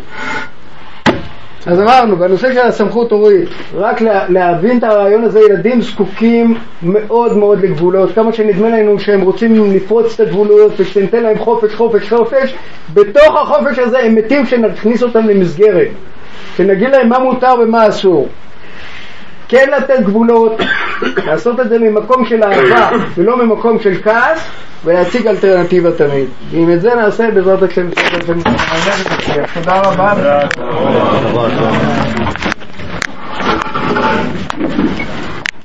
אז אמרנו, בנושא של הסמכות הורית, רק להבין את הרעיון הזה, ילדים זקוקים מאוד מאוד לגבולות, כמה שנדמה לנו שהם רוצים לפרוץ את הגבולות ושניתן להם חופש, בתוך החופש הזה הם מתים שנכניס אותם למסגרת, שנגיד להם מה מותר ומה אסור. כן לתת גבולות, לעשות את זה ממקום של אהבה ולא ממקום של כעס, ולהציג אלטרנטיבה תמיד. ואם את זה נעשה בעזרת השם. תודה רבה.